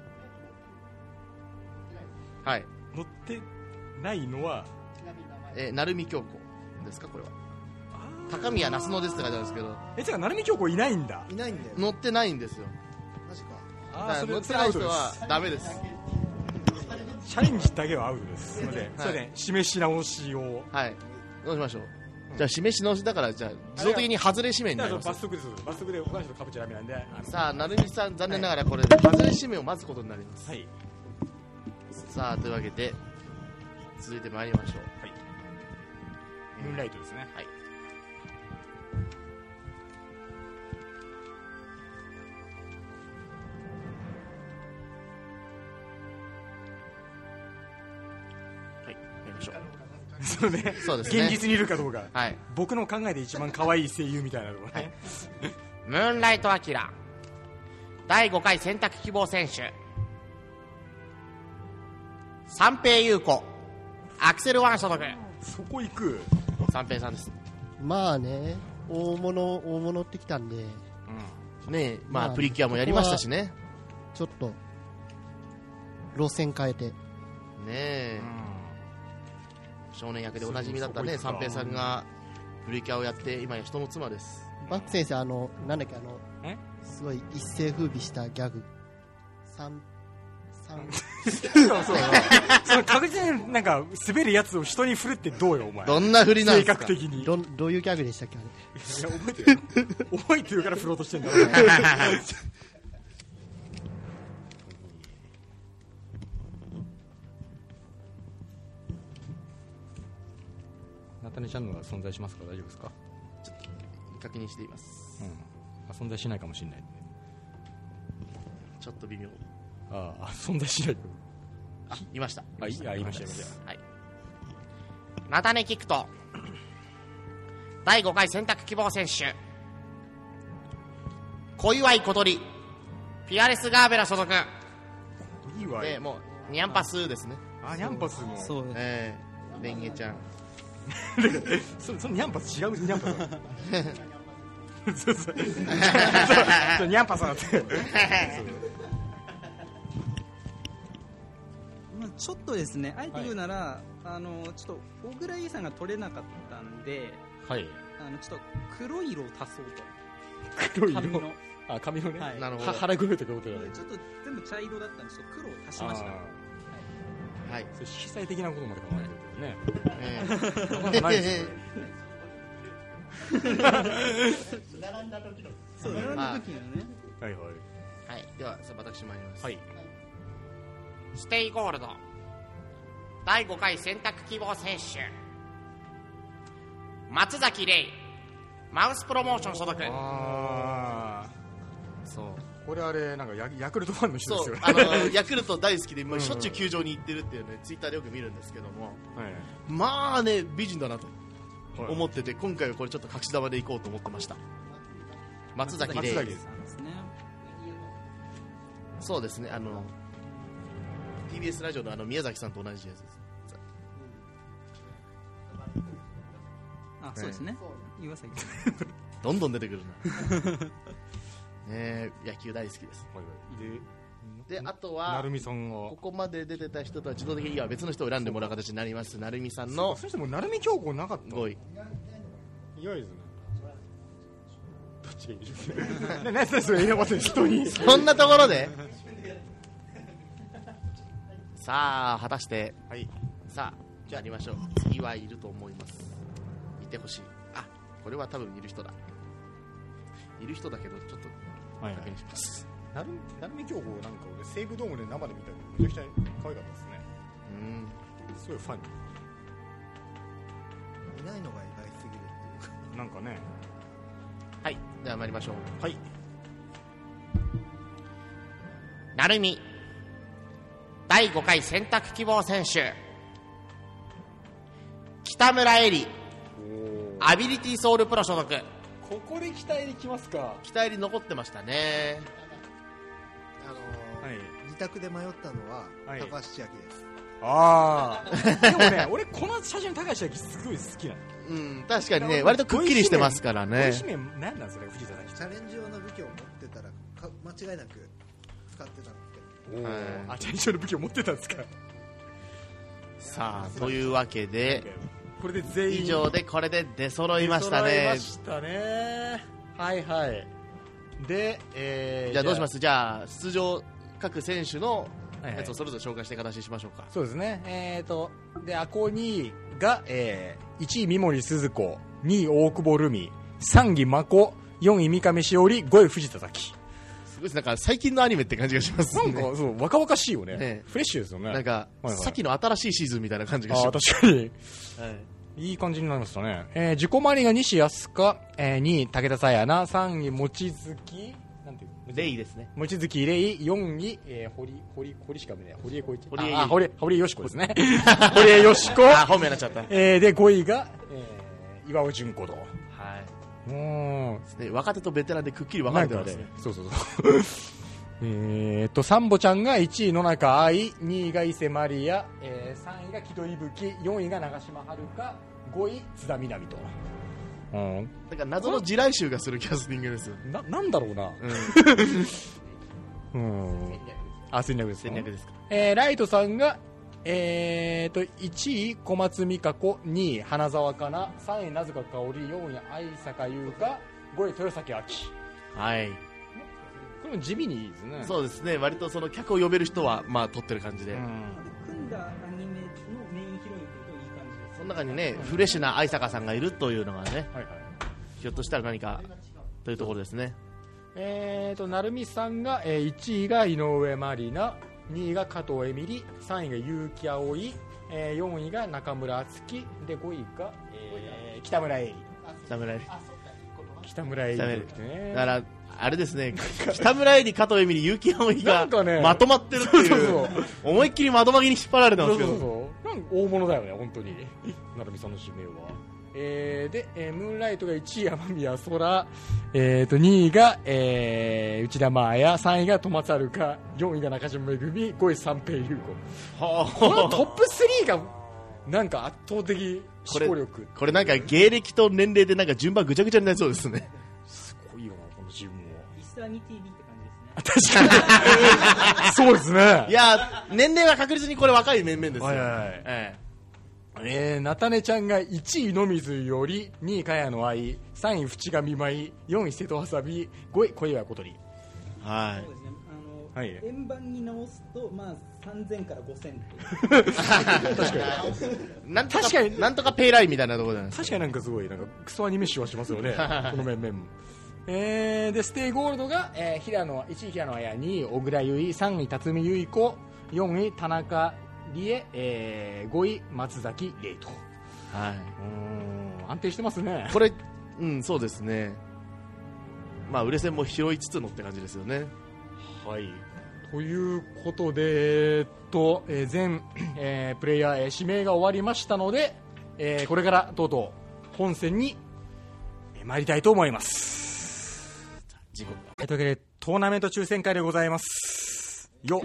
はい、 乗ってないのは、 えー、鳴海京子ですか。これは高宮那須野ですって書いてあるんですけど、 え、じゃあ鳴海京子いないんだ。 いないんだよ、 乗ってないんですよ。 マジか。 あ、だから乗ってない人はダメです。 チャレンジだけはアウトです。すみません、はい、それで示し直しを、 はい、どうしましょう。じゃあ示し直しだから、じゃあ自動的に外れ指名になります。 罰則です。罰則で他の人かぶっちゃダメなんで。 さあ、成美さん残念ながらこれで外れ指名を待つことになります。はい、さあというわけで続いてまいりましょう。はい、 ムーンライトですね。はい、そうね、そうですね、現実にいるかどうか、はい、僕の考えで一番可愛い声優みたいなのが、ね、はい、 ムーンライトアキラだいごかい選択希望選手三平優子アクセルワン所属。 そこ行く三平さんです。 まあね、大物大物ってきたんで、 うん、ねえ、まあ、まあ、プリキュアもやりましたしね。 ちょっと路線変えてねえ、うん、少年役でおなじみだったね三平さんがプリキュアをやって今や人の妻です。 バック先生、あのなんだっけ、あのすごい一世風靡したギャグ三そうそうその確実になんか滑るやつを人に振るってどうよお前。 どんな振りなんですか。 性格的にど, どういうギャグでしたっけあれ。 いや覚えてる覚えてるから振ろうとしてんだろうなたねちゃんのは存在しますか。大丈夫ですか。 ちょっと確認しています、 うん、存在しないかもしれない、ね、 ちょっと微妙。 ああ、存在しない。 あ、いました。 あ、いや、いました、いました。 はい。なたね聞くと、だいごかい選択希望選手、小祝小鳥、ピアレスガーベラ所属。 いいわ。 で、もう、ニャンパスですね。 あ、ニャンパスも。 そう。えー、レンゲちゃん。 そ、そのニャンパス違うニャンパス。そうそう。そう、ニャンパスだって。 ちょっとですね、あえて言うなら、はい、あのちょっと小倉優さんが取れなかったんで、 はい、 あのちょっと黒い色を足そうと。 黒い色。 髪の、 あ、髪のね。 はい、 なるほど。腹黒いってことだ。 ちょっと全部茶色だったんで、ちょっと黒を足しました。はい。 はい。 それ色彩的なことまで考えてるけどね。ええ。なかなかないですよ。 並んだ時の。 そう、並んだ時のね。 はいはい。はい。では、私参ります。 はい。 ステイゴールドだいごかい選択希望選手松崎玲マウスプロモーション所属。 ああ、そうこれあれなんかヤヤクルトファンの人ですよね。 そう、あのヤクルト大好きで、まあ、しょっちゅう球場に行ってるっていうね、ツイッターでよく見るんですけども、はい、まあね美人だなと思ってて、今回はこれちょっと隠し玉で行こうと思ってました。松崎玲さんですね。そうですね、あの ティービーエス ラジオのあの宮崎さんと同じやつです。 あ、そうですね。岩崎どんどん出てくるな。ね、野球大好きです。で、であとは成美さんがここまで出てた人とは自動的には別の人を選んでもらう形になります。成美さんのそしても成美京子なかったごい。 意外ですね。どっちがいいですか。何それ選ばせる人に。 そんなところで。さあ果たして、はい、さあじゃあやりましょう。次はいると思います。いてほしい。あ、これは多分いる人だ。いる人だけどちょっと確認します。 成美京子なんか俺西武ドームで生で見たけどめちゃくちゃ可愛かったですね。うん、すごいファンいないのが意外すぎるっていうかなんかね。 はい、では参りましょう。 はい。 成美だいごかい選択希望選手北村絵里アビリティソウルプロ所属。 ここで北入り来ますか。 北入り残ってましたね。 あのーはい、二択で迷ったのは、はい、高橋千明です。 ああでもね俺この写真高橋千明すごい好きなの。 うん、確かにね割とくっきりしてますからね。 こういう紙面何なんですか藤田さん。 チャレンジ用の武器を持ってたらか間違いなく使ってたんですけど。 あ、チャレンジ用の武器を持ってたんですか。 さあというわけでこれで全員以上でこれで出揃いましたね。 出揃いましたね。はいはい。で、えー、 じゃあどうします。じゃあ出場各選手のやつをそれぞれ紹介して形にしましょうか。 そうですね。えーとでアコにいが、えー、いちい三森すず子、にい大久保ルミ、さんい真子、よんい三上しおり、ごい藤田咲。 すごいです。なんか最近のアニメって感じがしますね。 なんかそう若々しいよね。 ねフレッシュですよね。 なんか、はいはい、さっきの新しいシーズンみたいな感じがします。 あ確かに。はいいい感じになりましたね。えー、自己回りが西安香、えー、にい武田紗也奈、さんい望月なんていうレイですね。 望月レイ、よんい、えー、堀堀堀しか見ない堀江浩一、 堀江あ堀堀江よしこですね。堀江よしこ。 あ本名になっちゃった。 えー、でごいが、えー、岩尾純子と。はい。 もう、ね、若手とベテランでくっきり分かれてますね。 そうそうそう。えーとサンボちゃんがいちい野中愛、にいが伊勢マリア、えー、さんいが木戸伊吹、よんいが長島遥香、ごい津田みなみと。 うん、だから謎の地雷集がするキャスティングですよ。 な、なんだろうな。うん。うん、あ、戦略ですか。 戦略ですか。 えー、ライトさんが、えーと、いちい小松美香子、にい花澤香菜、さんい名塚香織、よんい愛坂優香、ごい豊崎亜希。 はい。 これも地味にいいですね。 そうですね。割とその客を呼べる人はまあ撮ってる感じで。うん、 組んだアニメのメインヒロインといい感じです。 その中にね、フレッシュな愛坂さんがいるというのがね、はいはい、ひょっとしたら何かというところですね。 えーと成美さんが、えー、いちいが井上まりな、にいが加藤恵美里、さんいが結城葵、えー、よんいが中村敦樹でごいが、えー、北村絵里。 北村絵里。 北村絵里ってね。 だからあれですね、北村絵里、加藤恵美里、結城葵が、ね、まとまってるっていう、そうそうそう思いっきり窓巻きに引っ張られてますけど、 そうそうそうなんか大物だよね、本当に、成美さんの指名は。えー、で、えー、ムーンライトがいちい山宮空、えー、とにいが、えー、内田真彩、さんいが戸松遥、よんいが中島めぐみ、ごい三平優子。はあ、このトップスリーがなんか圧倒的思考力。 これ、これなんか芸歴と年齢でなんか順番ぐちゃぐちゃになりそうですね。 すごいよな、この自分も。 リスターに ティービー って感じですね。 確かに。そうですね。 いや、年齢は確実にこれ若い面々ですよ。 はいはいはい。えーえー、なたねちゃんがいちい野水より、にい茅野愛、さんい淵上舞、よんい瀬戸あさび、ごい小岩小鳥。 はい。 そうですね。あの、 はい、 円盤に直すとまあさんぜんからごせん。 確かに。 なんとか確かになんとかペイラインみたいなところじゃないですか。 確かになんかすごいなんかクソアニメ集はしますよね。この面々も。えー、でステイゴールドが、えー、平野いちい平野綾、にい小倉優衣、さんい辰巳結子、よんい田中理恵、えー、ごい松崎玲と。 はい。 うん、安定してますね。 これ、うん、そうですね。まあ売れ線も拾いつつのって感じですよね。 はいということで、えーっとえー全、えープレイヤー、えー指名が終わりましたので、えーこれからとうとう本戦に、えー参りたいと思います。 時刻えーというわけでトーナメント抽選会でございますよ、うん、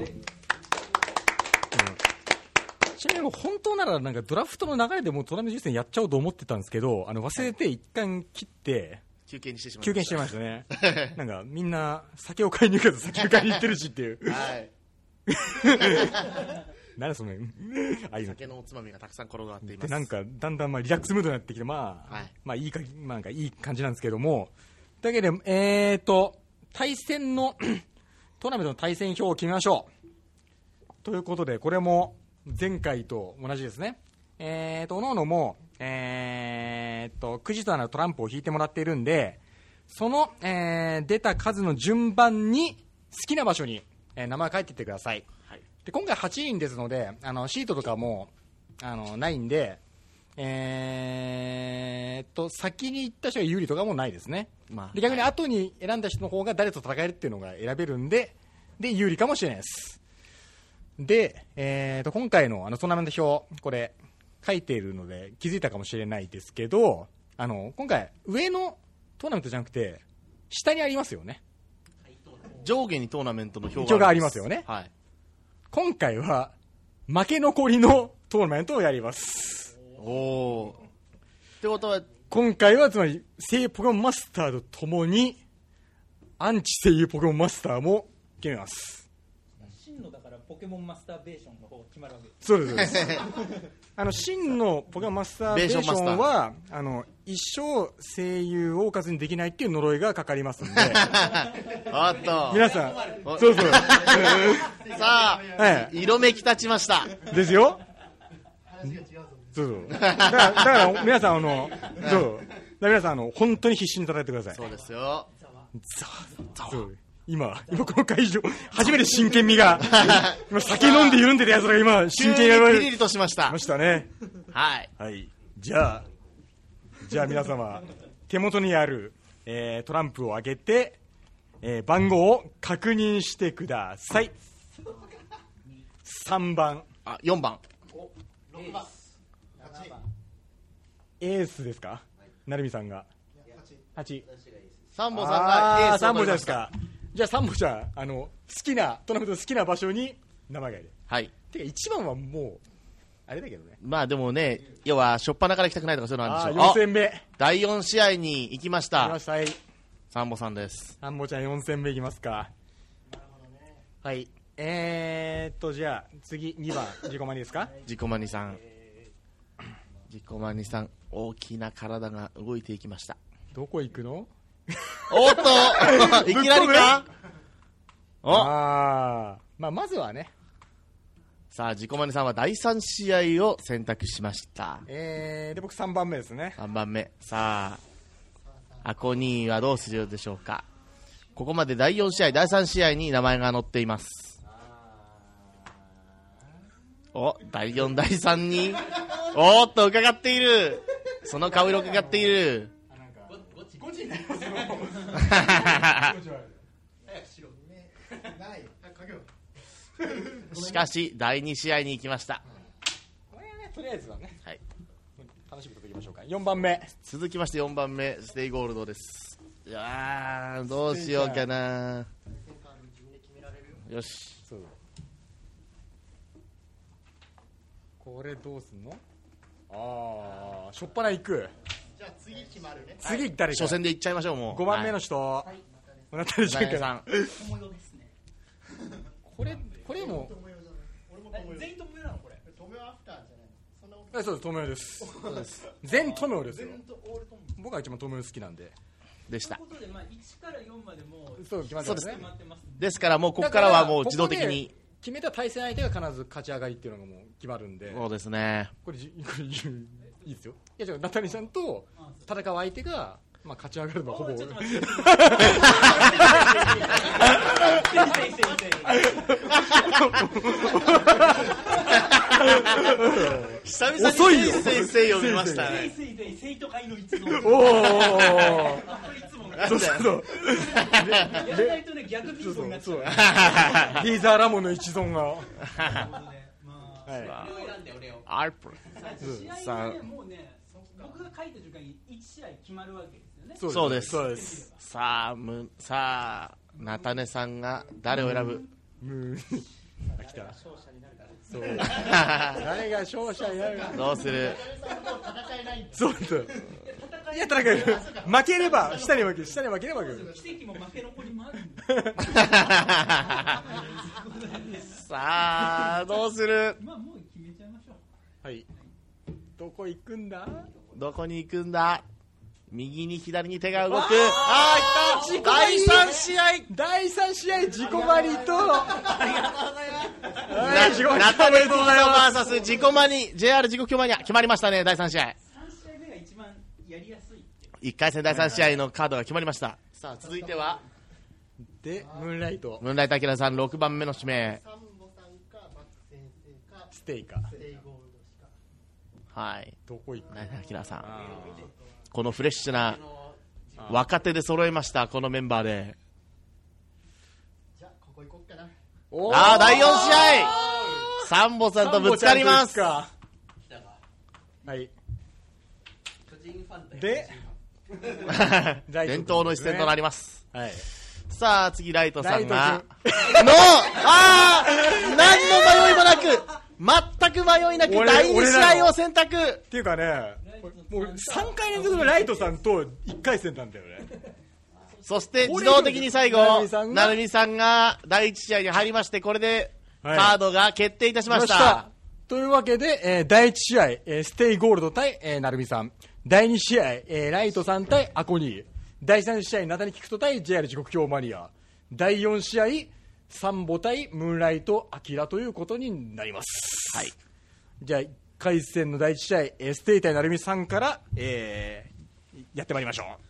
ちなみに本当ならなんかドラフトの流れでもうトーナメント抽選やっちゃおうと思ってたんですけど、あの忘れて一旦切って休憩にしてしまいました。 休憩してましたねなんかみんな酒を買いに行かず酒を買いに行ってるしっていうはい何そのああいうの酒のおつまみがたくさん転がっていまですなんかだんだんまあリラックスムードになってきて、まあ、 はいまあいいか、まあ、なんかいい感じなんですけども、だけでえーと対戦のトーナメントの対戦表を決めましょうということで、これも前回と同じですね。えーとおのおのもえーとくじとなるトランプを引いてもらっているんで、その、えー出た数の順番に好きな場所に、えー名前を書いていってください。 はい、 で今回はちにんですので、あのシートとかもあのないんで、えー、と先に行った人が有利とかもないですね、 まあ、 で逆に後に選んだ人の方が誰と戦えるっていうのが選べるんで、で有利かもしれないです。で、えー、と今回のあのトーナメント表、これ書いているので気づいたかもしれないですけど、あの今回上のトーナメントじゃなくて下にありますよね。 上下にトーナメントの表表がありますよね、 はい、 今回は負け残りのトーナメントをやります。 おおってことは今回はつまり声優ポケモンマスターとともにアンチ声優ポケモンマスターも決めます。 真のだからポケモンマスターベーションの方が決まるわけです。 そうですそうですあの真のポケモンマスターベーションはあの一生声優をおかずにできないっていう呪いがかかりますんでおっと皆さんそうそうさあ、はい、色めき立ちましたですよ。そうそうだからだから皆さんあのそうだ皆さんあの本当に必死に戦ってください。 そうですよ。 そう今今この会場初めて真剣味が今酒飲んで緩んでたやつが今真剣味がピリリとしましたましたね。 はいはいじゃあじゃあ皆様手元にある、えー、トランプを開けて、えー、番号を確認してください。さんばんあよんばんろくばんエースですか、成美さんがはち、 サンボさんがエースサンボを取りました。 ですか。じゃあサンボちゃんあの好きなトーナメントの好きな場所に名前がいる。 はいてかいちばんはもうあれだけどね。 まあでもね、要は初っ端から行きたくないとかそういうのあるんでしょう。 あよん戦目だいよん試合に行きました行きました。はいサンボさんです。 サンボちゃんよん戦目いきますか。はいえーっとじゃあ次にばん自己マニですか。 自己マニさん自己マニさん大きな体が動いていきました。 どこ行くのおっといきなりかおあ、まあ、まずはねさあ自己マニさんはだいさん試合を選択しました。 えー、で僕さんばんめですね。 さんばんめさあアコニーはどうするでしょうか。ここまでだいよん試合だいさん試合に名前が載っています。おだいよんだいさんにおーっと伺っている。その顔色伺っている。 ごじになりますよしかしだいに試合に行きました。 これはねとりあえずはね、 はい、 楽しみといきましょうか。よんばんめ続きましてよんばんめステイゴールドです。いやーどうしようかな。よしそうこれどうすんの。ああしょっぱな行く。 じゃあ次決まるね。 次誰か初戦で行っちゃいましょう。もうごばんめの人、はい、おなたでしょうか。 さんこれこれも全員ともよなのこれ。 トメオアフターじゃないの。そんなことそうですトメオです。そうです全トメオですよ。僕は一番トメオ好きなんで。 でした。 ということでまあいちからよんまでもそう決まってますね。 ですからもうここからはもう自動的に決めた対戦相手が必ず勝ち上がりっていうのがもう決まるんで。 そうですね。 これ、これいいですよ。いやじゃあナタリさんと戦う相手がまあ勝ち上がるのはほぼ。ちょっと待って。 久々にせいせいせいを見ましたね。 せいせいせいとかいの一族。 おお。 そうそうそうやらないとね逆ピンポンになっちゃう。 リーザーラモンの一存が。はい。 アルプ試合はねもうね僕が書いた瞬間にいち試合決まるわけですよね。 そうです。 そうです。 さあむさあ菜種さんが誰を選ぶ？ ムーン。来た。そう。誰が勝者になるか。 どうする？ そうそう。いや戦える。負ければ下に負ける。下に負ければ負ける。 奇跡も負け残りもある。 さあどうする？ まあもう決めちゃいましょう。 はい。どこ行くんだ？ どこに行くんだ？右に左に手が動く。ああー、いった。だいさん試合。 だいさん試合自己マリと。ありがとうございます。 ナタネトバーサス自己マニ ジェイアール 自己マニア決まりましたね。だいさん試合。 さん試合目が一番やりやすい。 いっかい戦だいさん試合のカードが決まりました。さあ続いてはでムーンライト。 ムーンライトアキラさんろくばんめの指名。 ステイか。 はい。 どこ行く？ アキラさん。このフレッシュな若手で揃えましたこのメンバーで。 じゃあここ行こっかな。 ああだいよん試合サンボさんとぶつかります。 はい。で伝統の一戦となります。 はい。 さあ次ライトさんがのああ何の迷いもなく全く迷いなくだいに試合を選択。 っていうかねもうさんかい連続のライトさんといっかい戦なんだよね。 そして自動的に最後なるみさんがだいいち試合に入りましてこれでカードが決定いたしました、 はい、というわけで、えー、だいいち試合、えー、ステイゴールド対、えー、なるみさん、だいに試合、えー、ライトさん対アコニー、だいさん試合ナタニキクト対 ジェイアール 時刻表マニア、だいよん試合サンボ対ムーンライトアキラということになります。 はい。 じゃあいっかい戦のだいいち試合、えー、ステイ対なるみさんから、えー、やってまいりましょう。